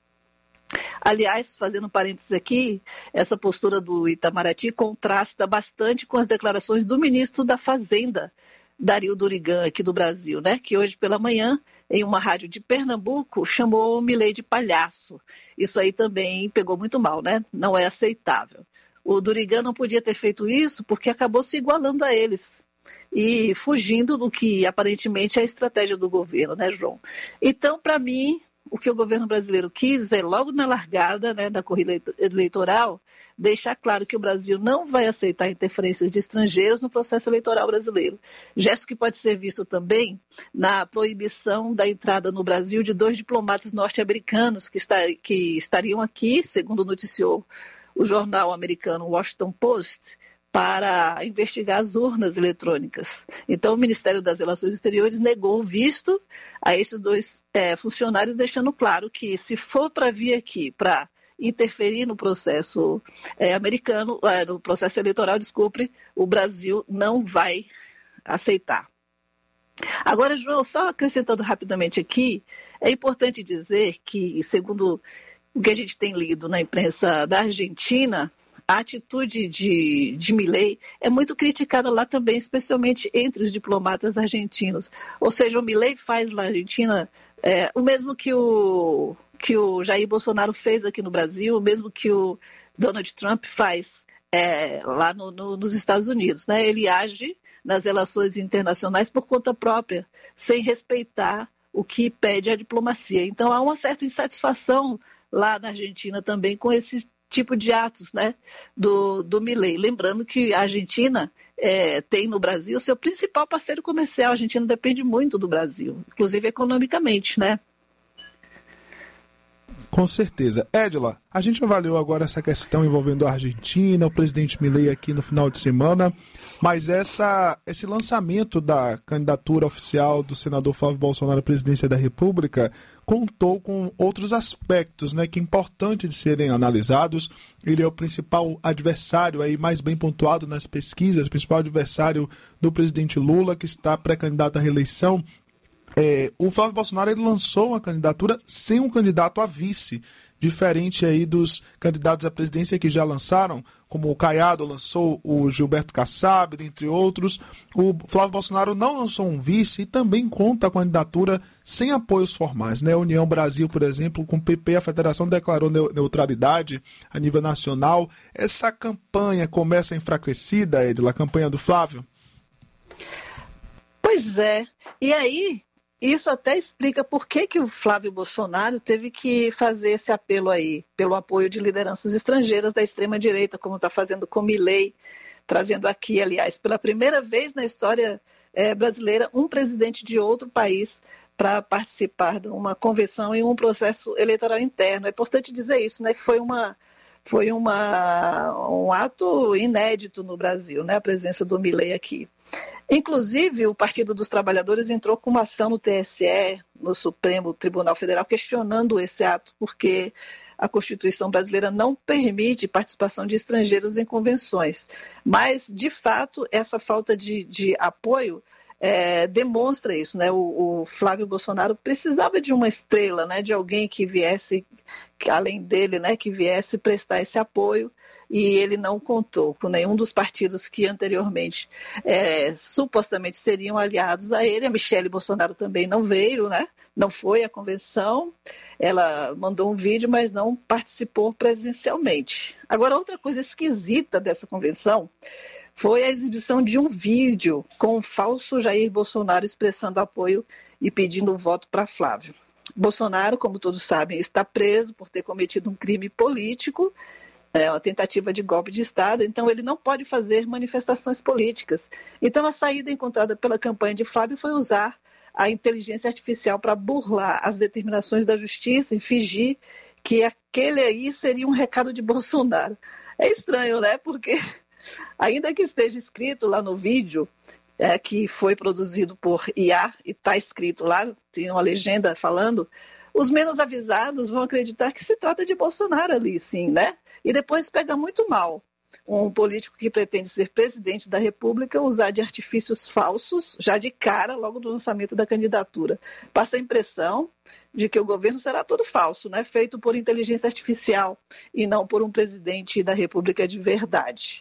S8: Aliás, fazendo um parênteses aqui, essa postura do Itamaraty contrasta bastante com as declarações do ministro da Fazenda, Dario Durigan, aqui do Brasil, né? Que hoje pela manhã, em uma rádio de Pernambuco, chamou o Milei de palhaço. Isso aí também pegou muito mal, né? Não é aceitável. O Durigan não podia ter feito isso porque acabou se igualando a eles e fugindo do que aparentemente é a estratégia do governo, né, João? Então, para mim, o que o governo brasileiro quis é, logo na largada, né, da corrida eleitoral, deixar claro que o Brasil não vai aceitar interferências de estrangeiros no processo eleitoral brasileiro. Gesto que pode ser visto também na proibição da entrada no Brasil de dois diplomatas norte-americanos que, está, que estariam aqui, segundo noticiou o jornal americano Washington Post, para investigar as urnas eletrônicas. Então, o Ministério das Relações Exteriores negou o visto a esses dois é, funcionários, deixando claro que, se for para vir aqui para interferir no processo é, americano, é, no processo eleitoral, desculpe, o Brasil não vai aceitar. Agora, João, só acrescentando rapidamente aqui, é importante dizer que, segundo o que a gente tem lido na imprensa da Argentina, a atitude de, de Milei é muito criticada lá também, especialmente entre os diplomatas argentinos. Ou seja, o Milei faz na Argentina é, o mesmo que o, que o Jair Bolsonaro fez aqui no Brasil, o mesmo que o Donald Trump faz é, lá no, no, nos Estados Unidos, né? Ele age nas relações internacionais por conta própria, sem respeitar o que pede a diplomacia. Então, há uma certa insatisfação lá na Argentina também com esse tipo de atos, né, do, do Milei. Lembrando que a Argentina é, tem no Brasil seu principal parceiro comercial. A Argentina depende muito do Brasil, inclusive economicamente, né?
S5: Com certeza. Edila, a gente avaliou agora essa questão envolvendo a Argentina, o presidente Milei aqui no final de semana, mas essa, esse lançamento da candidatura oficial do senador Flávio Bolsonaro à presidência da República contou com outros aspectos, né, que é importante de serem analisados. Ele é o principal adversário, aí mais bem pontuado nas pesquisas, o principal adversário do presidente Lula, que está pré-candidato à reeleição. É, o Flávio Bolsonaro ele lançou uma candidatura sem um candidato a vice, diferente aí dos candidatos à presidência que já lançaram, como o Caiado lançou o Gilberto Kassab, dentre outros. O Flávio Bolsonaro não lançou um vice e também conta com a candidatura sem apoios formais, né? A União Brasil, por exemplo, com o P P, a federação declarou neutralidade a nível nacional. Essa campanha começa enfraquecida, Edila, a campanha do Flávio?
S8: Pois é. E aí, isso até explica por que, que o Flávio Bolsonaro teve que fazer esse apelo aí, pelo apoio de lideranças estrangeiras da extrema-direita, como está fazendo com Milei, trazendo aqui, aliás, pela primeira vez na história é, brasileira, um presidente de outro país para participar de uma convenção e um processo eleitoral interno. É importante dizer isso, né, que foi, uma, foi uma, um ato inédito no Brasil, né, a presença do Milei aqui. Inclusive, o Partido dos Trabalhadores entrou com uma ação no T S E, no Supremo Tribunal Federal, questionando esse ato, porque a Constituição brasileira não permite participação de estrangeiros em convenções. Mas, de fato, essa falta de, de apoio é, demonstra isso, né? O, o Flávio Bolsonaro precisava de uma estrela, né? De alguém que viesse, que, além dele, né? Que viesse prestar esse apoio, e ele não contou com nenhum dos partidos que anteriormente é, supostamente seriam aliados a ele. A Michele Bolsonaro também não veio, né? Não foi à convenção, ela mandou um vídeo, mas não participou presencialmente. Agora, outra coisa esquisita dessa convenção foi a exibição de um vídeo com o falso Jair Bolsonaro expressando apoio e pedindo voto para Flávio. Bolsonaro, como todos sabem, está preso por ter cometido um crime político, é uma tentativa de golpe de Estado, então ele não pode fazer manifestações políticas. Então a saída encontrada pela campanha de Flávio foi usar a inteligência artificial para burlar as determinações da justiça e fingir que aquele aí seria um recado de Bolsonaro. É estranho, né? Porque, ainda que esteja escrito lá no vídeo, é, que foi produzido por I A, e está escrito lá, tem uma legenda falando, os menos avisados vão acreditar que se trata de Bolsonaro ali, sim, né? E depois pega muito mal um político que pretende ser presidente da República usar de artifícios falsos, já de cara, logo do lançamento da candidatura. Passa a impressão de que o governo será todo falso, né? Feito por inteligência artificial e não por um presidente da República de verdade.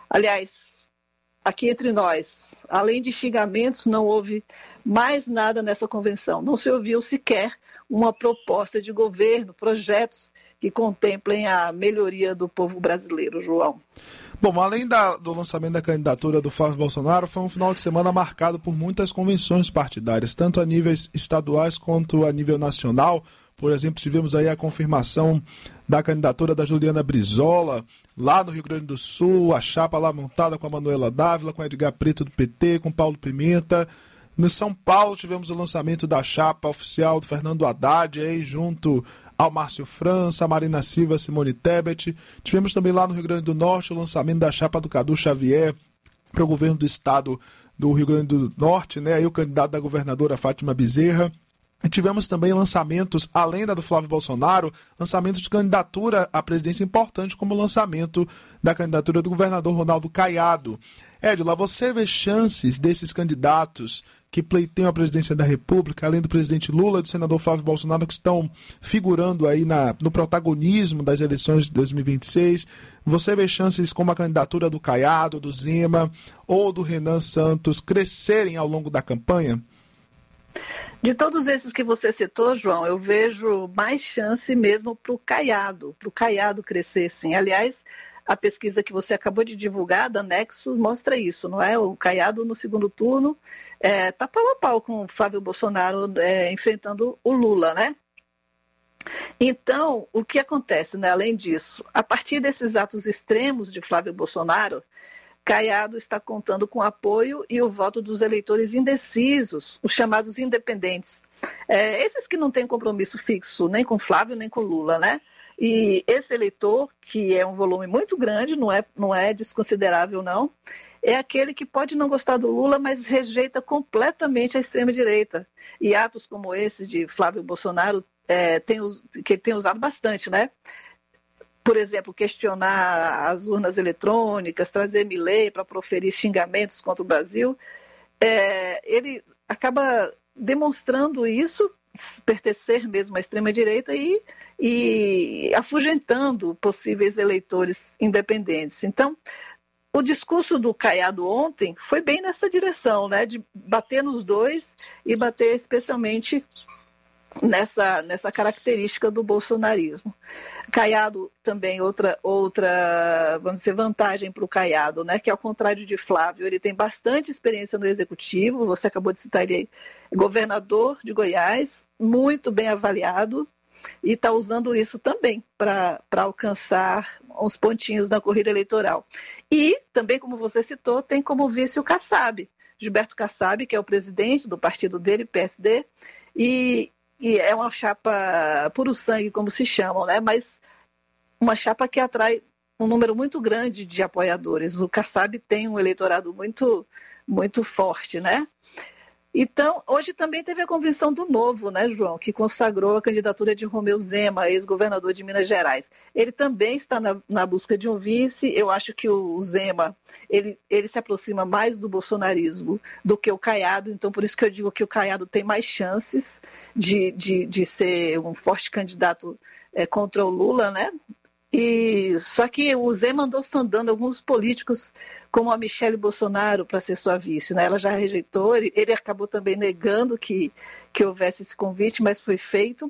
S8: Aliás, aqui entre nós, além de xingamentos, não houve mais nada nessa convenção. Não se ouviu sequer uma proposta de governo, projetos que contemplem a melhoria do povo brasileiro, João.
S5: Bom, além da, do lançamento da candidatura do Flávio Bolsonaro, foi um final de semana marcado por muitas convenções partidárias, tanto a níveis estaduais quanto a nível nacional. Por exemplo, tivemos aí a confirmação da candidatura da Juliana Brizola, lá no Rio Grande do Sul, a chapa lá montada com a Manuela Dávila, com a Edgar Preto do P T, com Paulo Pimenta. No São Paulo tivemos o lançamento da chapa oficial do Fernando Haddad, aí, junto ao Márcio França, a Marina Silva, Simone Tebet. Tivemos também lá no Rio Grande do Norte o lançamento da chapa do Cadu Xavier para o governo do estado do Rio Grande do Norte, né? Aí o candidato da governadora Fátima Bezerra. E tivemos também lançamentos, além da do Flávio Bolsonaro, lançamentos de candidatura à presidência importante, como o lançamento da candidatura do governador Ronaldo Caiado. Edila, você vê chances desses candidatos que pleiteiam a presidência da República, além do presidente Lula e do senador Flávio Bolsonaro, que estão figurando aí na, no protagonismo das eleições de dois mil e vinte e seis, você vê chances como a candidatura do Caiado, do Zema ou do Renan Santos crescerem ao longo da campanha?
S8: De todos esses que você citou, João, eu vejo mais chance mesmo para o Caiado, para o Caiado crescer, sim. Aliás, a pesquisa que você acabou de divulgar, da Nexo, mostra isso, não é? O Caiado, no segundo turno, está é, pau a pau com o Flávio Bolsonaro é, enfrentando o Lula, né? Então, o que acontece, né? Além disso, a partir desses atos extremos de Flávio Bolsonaro, Caiado está contando com o apoio e o voto dos eleitores indecisos, os chamados independentes. É, esses que não têm compromisso fixo nem com Flávio nem com Lula, né? E esse eleitor, que é um volume muito grande, não é, não é desconsiderável não, é aquele que pode não gostar do Lula, mas rejeita completamente a extrema-direita. E atos como esse de Flávio Bolsonaro, é, tem, que ele tem usado bastante, né? Por exemplo, questionar as urnas eletrônicas, trazer Milei para proferir xingamentos contra o Brasil, é, ele acaba demonstrando isso, pertencer mesmo à extrema-direita e, e afugentando possíveis eleitores independentes. Então, o discurso do Caiado ontem foi bem nessa direção, né, de bater nos dois e bater especialmente nessa, nessa característica do bolsonarismo. Caiado também, outra, outra vamos dizer, vantagem para o Caiado, né, que ao contrário de Flávio, ele tem bastante experiência no executivo, você acabou de citar ele, governador de Goiás, muito bem avaliado, e está usando isso também para alcançar uns pontinhos na corrida eleitoral. E também, como você citou, tem como vice o Kassab, Gilberto Kassab, que é o presidente do partido dele, P S D, e, e é uma chapa puro sangue, como se chamam, né? Mas uma chapa que atrai um número muito grande de apoiadores. O Kassab tem um eleitorado muito, muito forte, né? Então, hoje também teve a convenção do Novo, né, João, que consagrou a candidatura de Romeu Zema, ex-governador de Minas Gerais. Ele também está na, na busca de um vice. Eu acho que o Zema, ele, ele se aproxima mais do bolsonarismo do que o Caiado, então por isso que eu digo que o Caiado tem mais chances de, de, de ser um forte candidato é, contra o Lula, né? E, só que o Zema andou sondando alguns políticos, como a Michele Bolsonaro, para ser sua vice, né? Ela já rejeitou, ele, ele acabou também negando que, que houvesse esse convite, mas foi feito.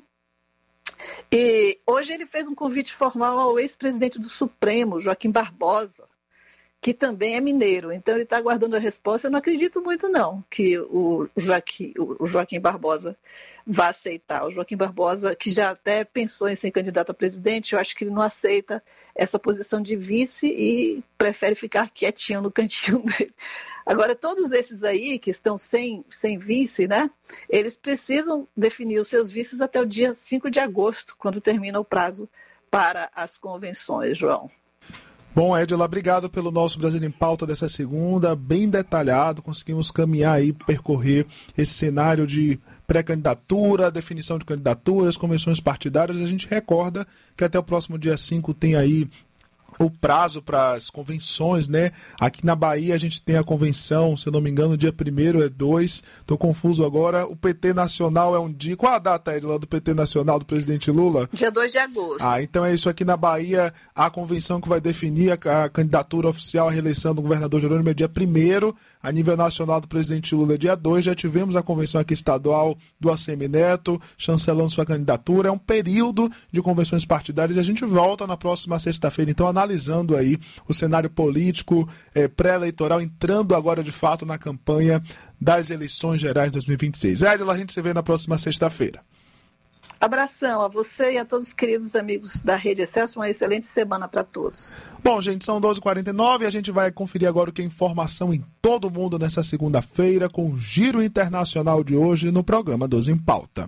S8: E hoje ele fez um convite formal ao ex-presidente do Supremo, Joaquim Barbosa, que também é mineiro. Então ele está aguardando a resposta. Eu não acredito muito, não, que o Joaquim, o Joaquim Barbosa vá aceitar. O Joaquim Barbosa, que já até pensou em ser candidato a presidente, eu acho que ele não aceita essa posição de vice e prefere ficar quietinho no cantinho dele. Agora, todos esses aí que estão sem, sem vice, né, eles precisam definir os seus vices até o dia cinco de agosto, quando termina o prazo para as convenções, João.
S5: Bom, Edila, obrigado pelo nosso Brasil em Pauta dessa segunda, bem detalhado, conseguimos caminhar aí, percorrer esse cenário de pré-candidatura, definição de candidaturas, convenções partidárias. A gente recorda que até o próximo dia cinco tem aí o prazo para as convenções, né? Aqui na Bahia a gente tem a convenção, se eu não me engano, dia primeiro é dois, estou confuso agora. O P T Nacional é um dia. Qual a data, Edila, do P T Nacional do presidente Lula?
S8: Dia dois de agosto.
S5: Ah, então é isso. Aqui na Bahia, a convenção que vai definir a, a candidatura oficial à reeleição do governador Jerônimo é dia primeiro, a nível nacional do presidente Lula é dia dois. Já tivemos a convenção aqui estadual do ACM Neto, chancelando sua candidatura. É um período de convenções partidárias e a gente volta na próxima sexta-feira, então, analisando aí o cenário político eh, pré-eleitoral, entrando agora de fato na campanha das eleições gerais de dois mil e vinte e seis. Edila, a gente se vê na próxima sexta-feira.
S8: Abração a você e a todos os queridos amigos da Rede Excelsior. Uma excelente semana para todos.
S5: Bom, gente, são doze e quarenta e nove e a gente vai conferir agora o que é informação em todo o mundo nessa segunda-feira com o Giro Internacional de hoje no programa doze em Pauta.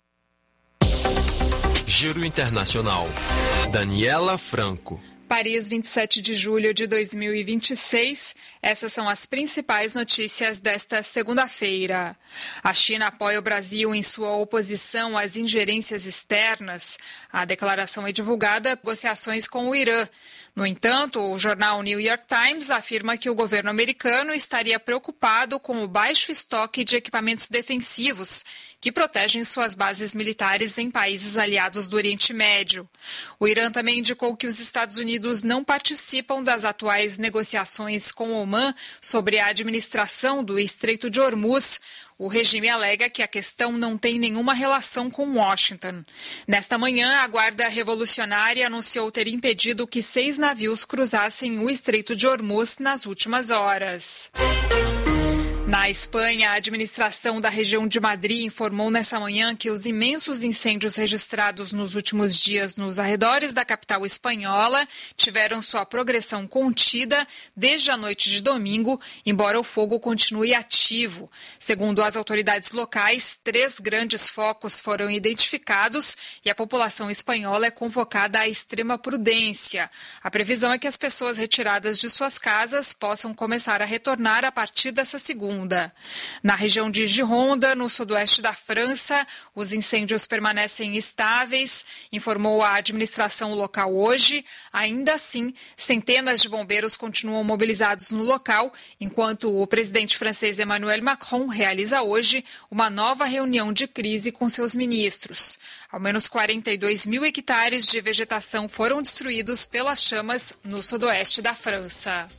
S9: Giro Internacional. Daniela Franco.
S10: Paris, vinte e sete de julho de dois mil e vinte e seis. Essas são as principais notícias desta segunda-feira. A China apoia o Brasil em sua oposição às ingerências externas. A declaração é divulgada em negociações com o Irã. No entanto, o jornal New York Times afirma que o governo americano estaria preocupado com o baixo estoque de equipamentos defensivos que protegem suas bases militares em países aliados do Oriente Médio. O Irã também indicou que os Estados Unidos não participam das atuais negociações com Omã sobre a administração do Estreito de Hormuz. O regime alega que a questão não tem nenhuma relação com Washington. Nesta manhã, a Guarda Revolucionária anunciou ter impedido que seis navios cruzassem o Estreito de Hormuz nas últimas horas. Na Espanha, a administração da região de Madrid informou nessa manhã que os imensos incêndios registrados nos últimos dias nos arredores da capital espanhola tiveram sua progressão contida desde a noite de domingo, embora o fogo continue ativo. Segundo as autoridades locais, três grandes focos foram identificados e a população espanhola é convocada à extrema prudência. A previsão é que as pessoas retiradas de suas casas possam começar a retornar a partir dessa segunda. Na região de Gironda, no sudoeste da França, os incêndios permanecem estáveis, informou a administração local hoje. Ainda assim, centenas de bombeiros continuam mobilizados no local, enquanto o presidente francês Emmanuel Macron realiza hoje uma nova reunião de crise com seus ministros. Ao menos quarenta e dois mil hectares de vegetação foram destruídos pelas chamas no sudoeste da França.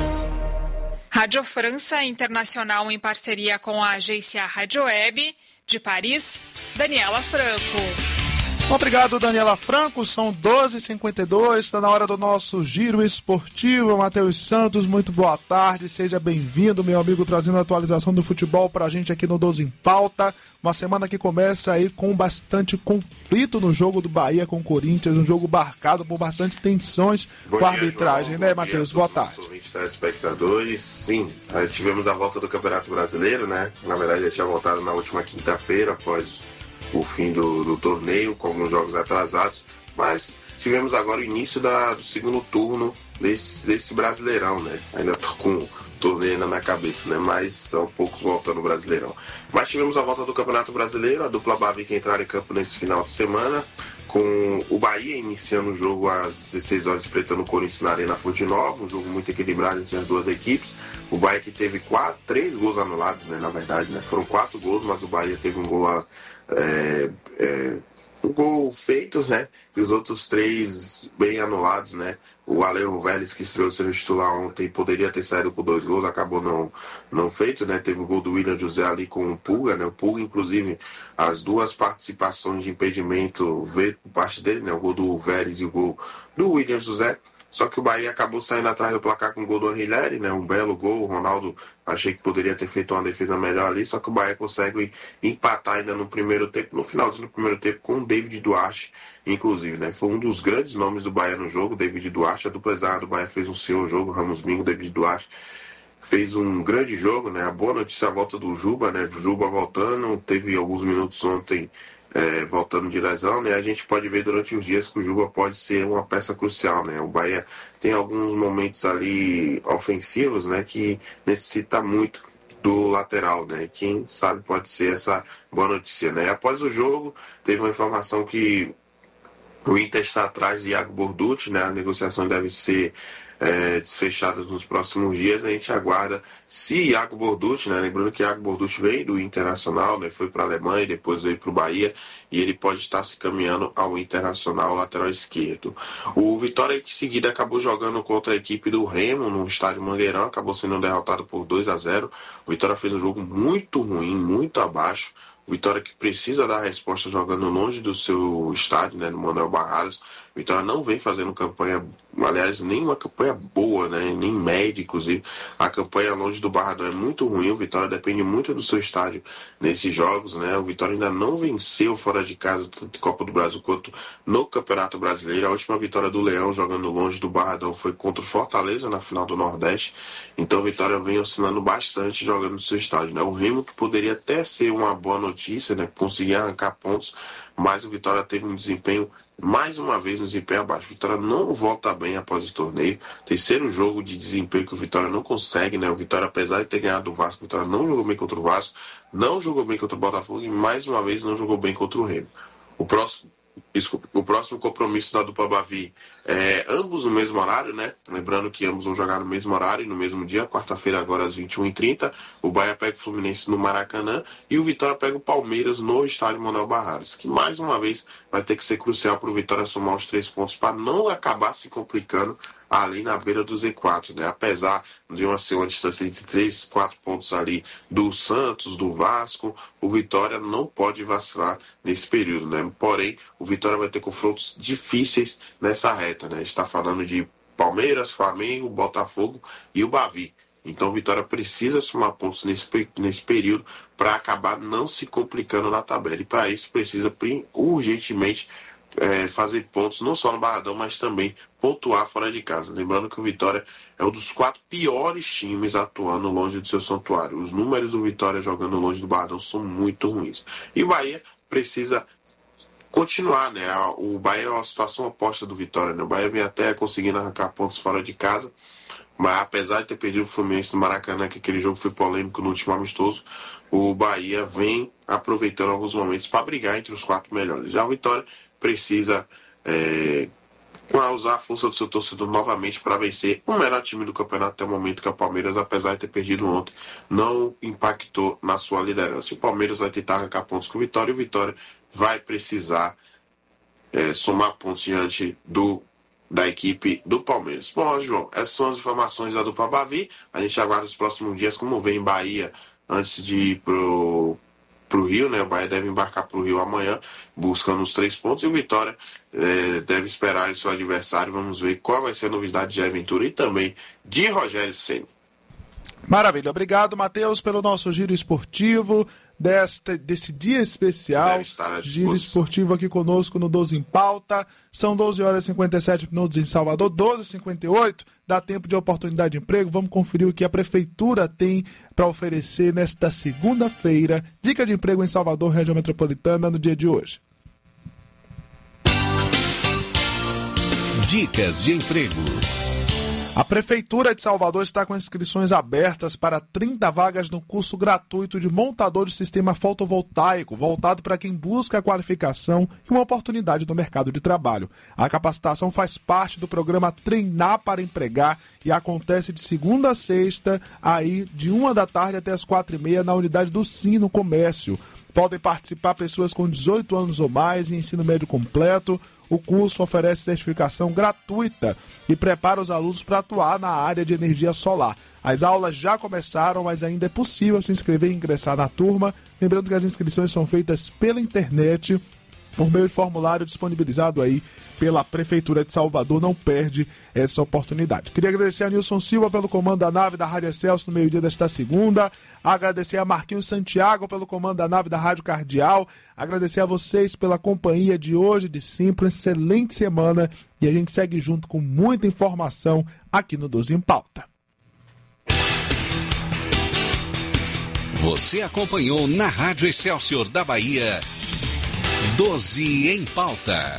S10: Rádio França Internacional, em parceria com a agência Rádio Web, De Paris, Daniela Franco.
S5: Obrigado, Daniela Franco. São doze e cinquenta e dois, está na hora do nosso giro esportivo. Matheus Santos, muito boa tarde, seja bem-vindo, meu amigo, trazendo a atualização do futebol pra gente aqui no doze em Pauta. Uma semana que começa aí com bastante conflito no jogo do Bahia com o Corinthians, um jogo marcado por bastante tensões
S11: Bom
S5: com a
S11: dia,
S5: arbitragem,
S11: João.
S5: né,
S11: Bom
S5: Matheus?
S11: dia
S5: Boa
S11: a
S5: tarde.
S11: todos os ouvintes telespectadores. Sim, aí tivemos a volta do Campeonato Brasileiro, né? Na verdade, já tinha voltado na última quinta-feira, após o fim do, do torneio, com alguns jogos atrasados, mas tivemos agora o início da, do segundo turno desse, desse Brasileirão, né? Ainda tô com o torneio ainda na cabeça, né? Mas são poucos voltando no Brasileirão. Mas tivemos a volta do Campeonato Brasileiro, a dupla Bavi que entraram em campo nesse final de semana, com o Bahia iniciando o jogo às dezesseis horas, enfrentando o Corinthians na Arena Fonte Nova, um jogo muito equilibrado entre as duas equipes. O Bahia que teve quatro, três gols anulados, né? Na verdade, né? Foram quatro gols, mas o Bahia teve um gol a É, é, um gol feitos, né? E os outros três bem anulados, né? O Alejo Vélez, que estreou sendo titular ontem, poderia ter saído com dois gols, acabou não, não feito, né? Teve o gol do William José ali com o Pulga, né? O Pulga, inclusive, as duas participações de impedimento veio por parte dele, né? O gol do Vélez e o gol do William José. Só que o Bahia acabou saindo atrás do placar com o gol do Anrileri, né? Um belo gol. O Ronaldo achei que poderia ter feito uma defesa melhor ali, só que o Bahia consegue empatar ainda no primeiro tempo, no finalzinho do primeiro tempo, com o David Duarte, inclusive, né? Foi um dos grandes nomes do Bahia no jogo, David Duarte. A dupla zaga do Bahia fez um seu jogo, Ramos Bingo, David Duarte fez um grande jogo, né? A boa notícia é a volta do Juba, né? O Juba voltando, teve alguns minutos ontem É, voltando de lesão, né? A gente pode ver durante os dias que o Juba pode ser uma peça crucial, né? O Bahia tem alguns momentos ali ofensivos, né? Que necessita muito do lateral, né? Quem sabe pode ser essa boa notícia, né? Após o jogo, teve uma informação que o Inter está atrás de Iago Borducci, né? A negociação deve ser É, desfechadas nos próximos dias. A gente aguarda se Iago Borducci, né, lembrando que Iago Borducci veio do Internacional, né, foi para a Alemanha e depois veio para o Bahia, e ele pode estar se caminhando ao Internacional, lateral esquerdo. O Vitória em seguida acabou jogando contra a equipe do Remo no estádio Mangueirão, acabou sendo derrotado por dois a zero. O Vitória fez um jogo muito ruim, muito abaixo. O Vitória que precisa dar resposta jogando longe do seu estádio, né, no Manuel Barrados. O Vitória não vem fazendo campanha, aliás, nem uma campanha boa, né, nem média, inclusive. A campanha longe do Barradão é muito ruim. O Vitória depende muito do seu estádio nesses jogos, né. O Vitória ainda não venceu fora de casa, tanto na Copa do Brasil quanto no Campeonato Brasileiro. A última vitória do Leão jogando longe do Barradão foi contra o Fortaleza na final do Nordeste. Então o Vitória vem oscilando bastante jogando no seu estádio, né. O Remo, que poderia até ser uma boa notícia, né, conseguir arrancar pontos, mas o Vitória teve um desempenho, mais uma vez, um desempenho abaixo. O Vitória não volta bem após o torneio. Terceiro jogo de desempenho que o Vitória não consegue, né? O Vitória, apesar de ter ganhado do Vasco, o Vitória não jogou bem contra o Vasco, não jogou bem contra o Botafogo e, mais uma vez, não jogou bem contra o Remo. O próximo, desculpa, o próximo compromisso da dupla Bavi é ambos no mesmo horário, né? Lembrando que ambos vão jogar no mesmo horário e no mesmo dia, quarta-feira agora às vinte e uma e trinta. O Bahia pega o Fluminense no Maracanã e o Vitória pega o Palmeiras no estádio Manuel Barrados, que mais uma vez vai ter que ser crucial para o Vitória somar os três pontos para não acabar se complicando ali na beira do Z quatro, né? Apesar de uma, ser uma distância de três, quatro pontos ali do Santos, do Vasco, o Vitória não pode vacilar nesse período, né? Porém, o Vitória vai ter confrontos difíceis nessa reta, né? A gente está falando de Palmeiras, Flamengo, Botafogo e o Bavi. Então o Vitória precisa somar pontos nesse, nesse período para acabar não se complicando na tabela. E para isso precisa urgentemente É, fazer pontos, não só no Barradão, mas também pontuar fora de casa. Lembrando que o Vitória é um dos quatro piores times atuando longe do seu santuário. Os números do Vitória jogando longe do Barradão são muito ruins. E o Bahia precisa continuar, né? O Bahia é uma situação oposta do Vitória, né? O Bahia vem até conseguindo arrancar pontos fora de casa, mas apesar de ter perdido o Fluminense no Maracanã, que aquele jogo foi polêmico no último amistoso, o Bahia vem aproveitando alguns momentos para brigar entre os quatro melhores. Já o Vitória precisa é, usar a força do seu torcedor novamente para vencer o melhor time do campeonato até o momento, que é o Palmeiras, apesar de ter perdido ontem, não impactou na sua liderança. O Palmeiras vai tentar arrancar pontos com o Vitória e o Vitória vai precisar é, somar pontos diante do, da equipe do Palmeiras. Bom, João, essas são as informações da dupla Bavi. A gente aguarda os próximos dias como vem Bahia antes de ir pro para o Rio, né? O Bahia deve embarcar para o Rio amanhã, buscando os três pontos, e o Vitória é, deve esperar o seu adversário. Vamos ver qual vai ser a novidade de Aventura e também de Rogério Ceni.
S5: Maravilha, obrigado, Matheus, pelo nosso giro esportivo desta, desse dia especial. Giro esportivo aqui conosco no doze em Pauta. São doze horas e cinquenta e sete minutos em Salvador, doze e cinquenta e oito. Dá tempo de oportunidade de emprego. Vamos conferir o que a Prefeitura tem para oferecer nesta segunda-feira. Dica de emprego em Salvador, região metropolitana, no dia de hoje.
S3: Dicas de emprego.
S5: A Prefeitura de Salvador está com inscrições abertas para trinta vagas no curso gratuito de montador de sistema fotovoltaico, voltado para quem busca a qualificação e uma oportunidade no mercado de trabalho. A capacitação faz parte do programa Treinar para Empregar e acontece de segunda a sexta, aí de uma da tarde até as quatro e meia, na unidade do Sim no Comércio. Podem participar pessoas com dezoito anos ou mais em ensino médio completo. O curso oferece certificação gratuita e prepara os alunos para atuar na área de energia solar. As aulas já começaram, mas ainda é possível se inscrever e ingressar na turma. Lembrando que as inscrições são feitas pela internet, por meio de formulário disponibilizado aí pela Prefeitura de Salvador. Não perde essa oportunidade. Queria agradecer a Nilson Silva pelo comando da nave da Rádio Excelsior no meio-dia desta segunda. Agradecer a Marquinhos Santiago pelo comando da nave da Rádio Cardeal. Agradecer a vocês pela companhia de hoje, de sempre. Uma excelente semana. E a gente segue junto com muita informação aqui no doze em Pauta.
S3: Você acompanhou na Rádio Excelsior da Bahia, doze em Pauta.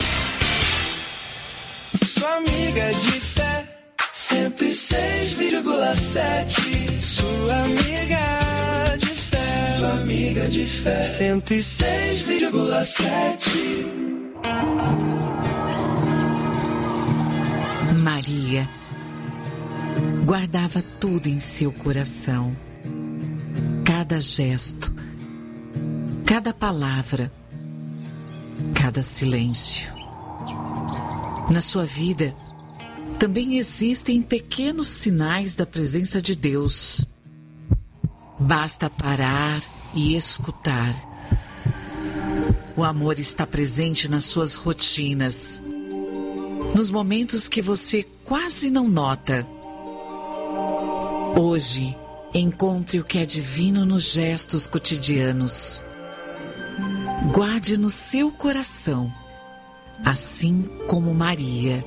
S1: Sua amiga de fé, cento e seis vírgula sete. Sua amiga de fé, sua amiga de fé, cento e seis vírgula sete.
S12: Maria guardava tudo em seu coração. Cada gesto, cada palavra, cada silêncio. Na sua vida, também existem pequenos sinais da presença de Deus. Basta parar e escutar. O amor está presente nas suas rotinas, nos momentos que você quase não nota. Hoje, encontre o que é divino nos gestos cotidianos. Guarde no seu coração, assim como Maria.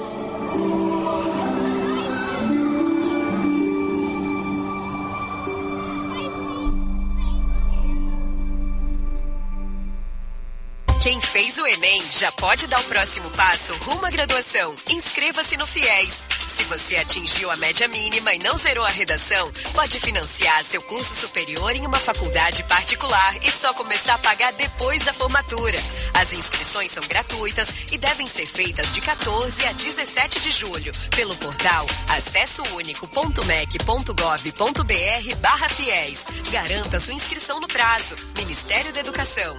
S4: Quem fez o Enem já pode dar o próximo passo rumo à graduação. Inscreva-se no FIES. Se você atingiu a média mínima e não zerou a redação, pode financiar seu curso superior em uma faculdade particular e só começar a pagar depois da formatura. As inscrições são gratuitas e devem ser feitas de quatorze a dezessete de julho pelo portal acessounico.mec.gov.br barra FIES. Garanta sua inscrição no prazo. Ministério da Educação.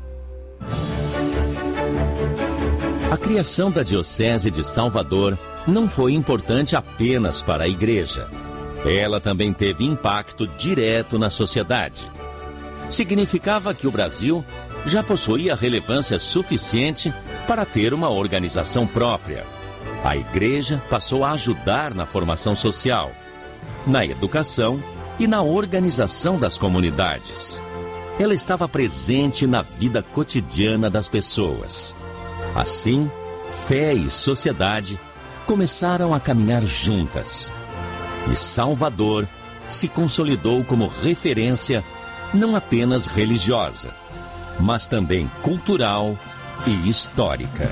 S13: A criação da Diocese de Salvador não foi importante apenas para a Igreja. Ela também teve impacto direto na sociedade. Significava que o Brasil já possuía relevância suficiente para ter uma organização própria. A Igreja passou a ajudar na formação social, na educação e na organização das comunidades. Ela estava presente na vida cotidiana das pessoas. Assim, fé e sociedade começaram a caminhar juntas. E Salvador se consolidou como referência não apenas religiosa, mas também cultural e histórica.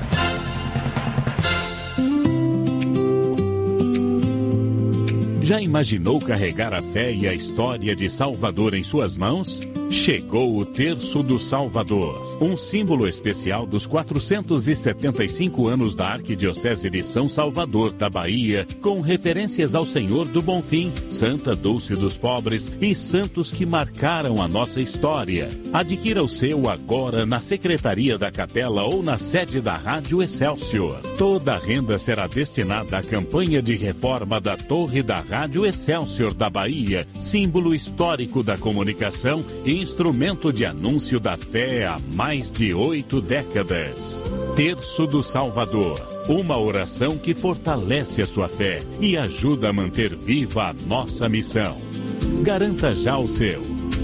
S14: Já imaginou carregar a fé e a história de Salvador em suas mãos? Chegou o Terço do Salvador, um símbolo especial dos quatrocentos e setenta e cinco anos da Arquidiocese de São Salvador da Bahia, com referências ao Senhor do Bonfim, Santa Dulce dos Pobres e santos que marcaram a nossa história. Adquira o seu agora na Secretaria da Capela ou na sede da Rádio Excelsior. Toda a renda será destinada à campanha de reforma da Torre da Rádio Excelsior da Bahia, símbolo histórico da comunicação e instrumento de anúncio da fé há mais de oito décadas. Terço do Salvador, uma oração que fortalece a sua fé e ajuda a manter viva a nossa missão. Garanta já o seu.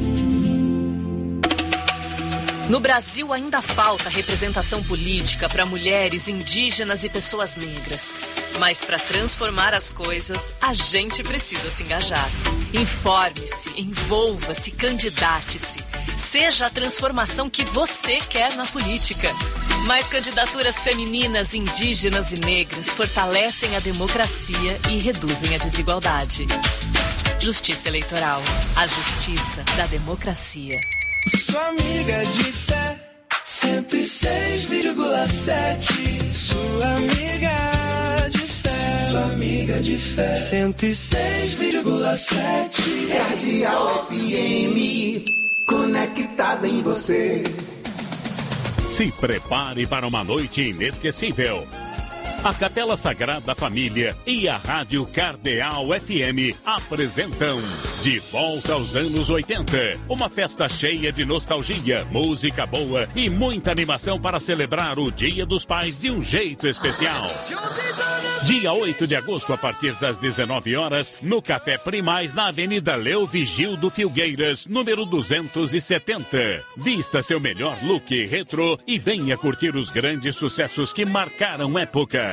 S2: No Brasil ainda falta representação política para mulheres, indígenas e pessoas negras. Mas para transformar as coisas, a gente precisa se engajar. Informe-se, envolva-se, candidate-se. Seja a transformação que você quer na política. Mais candidaturas femininas, indígenas e negras fortalecem a democracia e reduzem a desigualdade. Justiça Eleitoral. A justiça da democracia.
S1: Sua amiga de fé, cento e seis vírgula sete. Sua amiga de fé, sua amiga de fé, cento e seis vírgula sete.
S15: Cardeal F M, conectada em você.
S14: Se prepare para uma noite inesquecível. A Capela Sagrada Família e a Rádio Cardeal F M apresentam De Volta aos Anos oitenta. Uma festa cheia de nostalgia, música boa e muita animação para celebrar o Dia dos Pais de um jeito especial. Dia oito de agosto, a partir das dezenove horas, no Café Primaz, na Avenida Leo Vigildo Filgueiras, número duzentos e setenta. Vista seu melhor look retrô e venha curtir os grandes sucessos que marcaram época.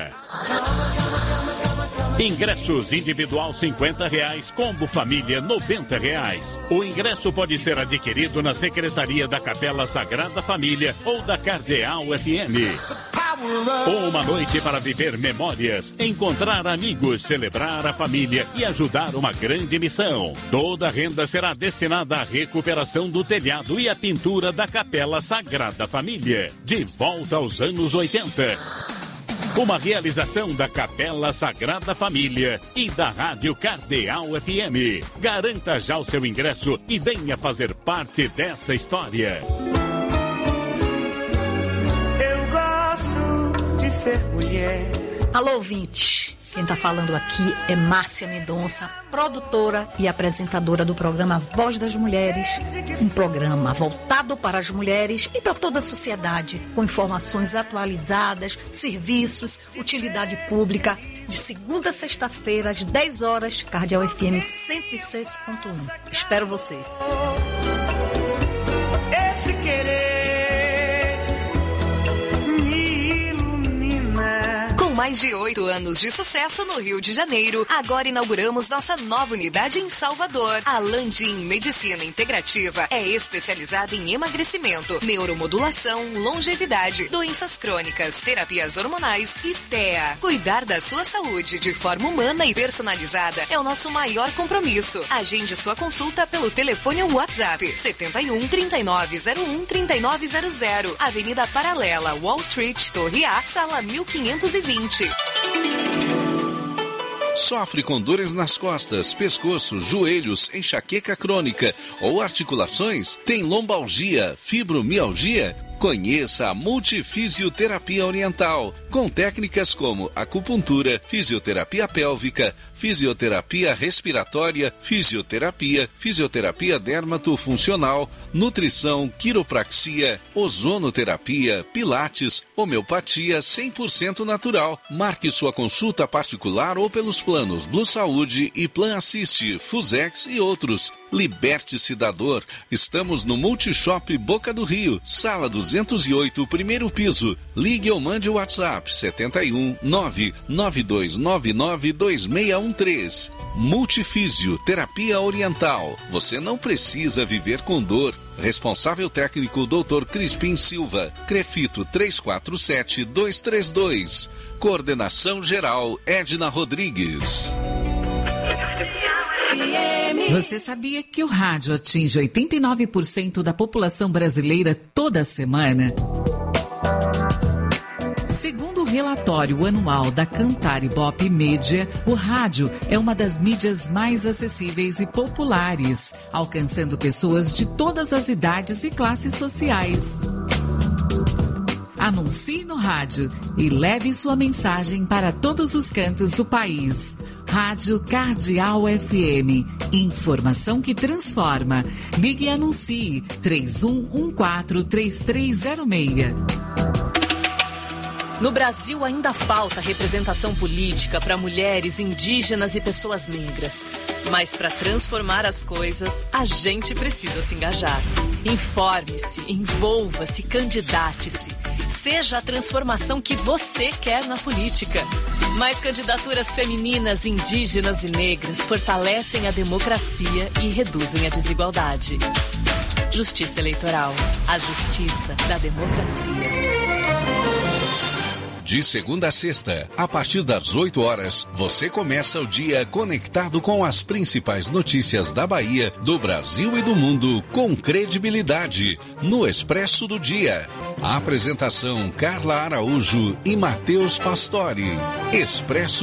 S14: Ingressos individual cinquenta reais, combo família noventa reais. O ingresso pode ser adquirido na Secretaria da Capela Sagrada Família ou da Cardeal F M. Uma noite para viver memórias, encontrar amigos, celebrar a família e ajudar uma grande missão. Toda a renda será destinada à recuperação do telhado e à pintura da Capela Sagrada Família. De volta aos anos oitenta. Uma realização da Capela Sagrada Família e da Rádio Cardeal F M. Garanta já o seu ingresso e venha fazer parte dessa história.
S1: Eu gosto de ser mulher.
S16: Alô, ouvinte. Quem está falando aqui é Márcia Mendonça, produtora e apresentadora do programa Voz das Mulheres, um programa voltado para as mulheres e para toda a sociedade, com informações atualizadas, serviços, utilidade pública, de segunda a sexta-feira, às dez horas, Cardeal F M cento e seis ponto um. Espero vocês.
S1: Esse querer me ilumina.
S4: Mais de oito anos de sucesso no Rio de Janeiro, agora inauguramos nossa nova unidade em Salvador. A Landim Medicina Integrativa é especializada em emagrecimento, neuromodulação, longevidade, doenças crônicas, terapias hormonais e T E A. Cuidar da sua saúde de forma humana e personalizada é o nosso maior compromisso. Agende sua consulta pelo telefone ou WhatsApp setenta e um, trinta e nove zero um, trinta e nove zero zero, Avenida Paralela, Wall Street, Torre A, sala mil quinhentos e vinte.
S3: Sofre com dores nas costas, pescoço, joelhos, enxaqueca crônica ou articulações? Tem lombalgia, fibromialgia? Conheça a Multifisioterapia Oriental, com técnicas como acupuntura, fisioterapia pélvica, fisioterapia respiratória, fisioterapia, fisioterapia dermatofuncional, nutrição, quiropraxia, ozonoterapia, pilates, homeopatia cem por cento natural. Marque sua consulta particular ou pelos planos Blue Saúde e Plan Assist, Fusex e outros. Liberte-se da dor. Estamos no Multishop Boca do Rio, sala duzentos e oito, primeiro piso. Ligue ou mande o WhatsApp setenta e um, nove nove dois nove nove dois seis um três. Multifísio Terapia Oriental. Você não precisa viver com dor. Responsável técnico doutor Crispim Silva. Crefito três quatro sete dois três dois. Coordenação geral Edna Rodrigues.
S12: M. Você sabia que o rádio atinge oitenta e nove por cento da população brasileira toda semana? Segundo o relatório anual da Cantar Ibope Media, o rádio é uma das mídias mais acessíveis e populares, alcançando pessoas de todas as idades e classes sociais. Anuncie no rádio e leve sua mensagem para todos os cantos do país. Rádio Cardeal F M. Informação que transforma. Ligue e anuncie três um um quatro, três três zero seis.
S2: No Brasil ainda falta representação política para mulheres, indígenas e pessoas negras. Mas para transformar as coisas, a gente precisa se engajar. Informe-se, envolva-se, candidate-se. Seja a transformação que você quer na política. Mais candidaturas femininas, indígenas e negras fortalecem a democracia e reduzem a desigualdade. Justiça Eleitoral. A justiça da democracia.
S3: De segunda a sexta, a partir das oito horas, você começa o dia conectado com as principais notícias da Bahia, do Brasil e do mundo, com credibilidade, no Expresso do Dia. A apresentação Carla Araújo e Matheus Pastore. Expresso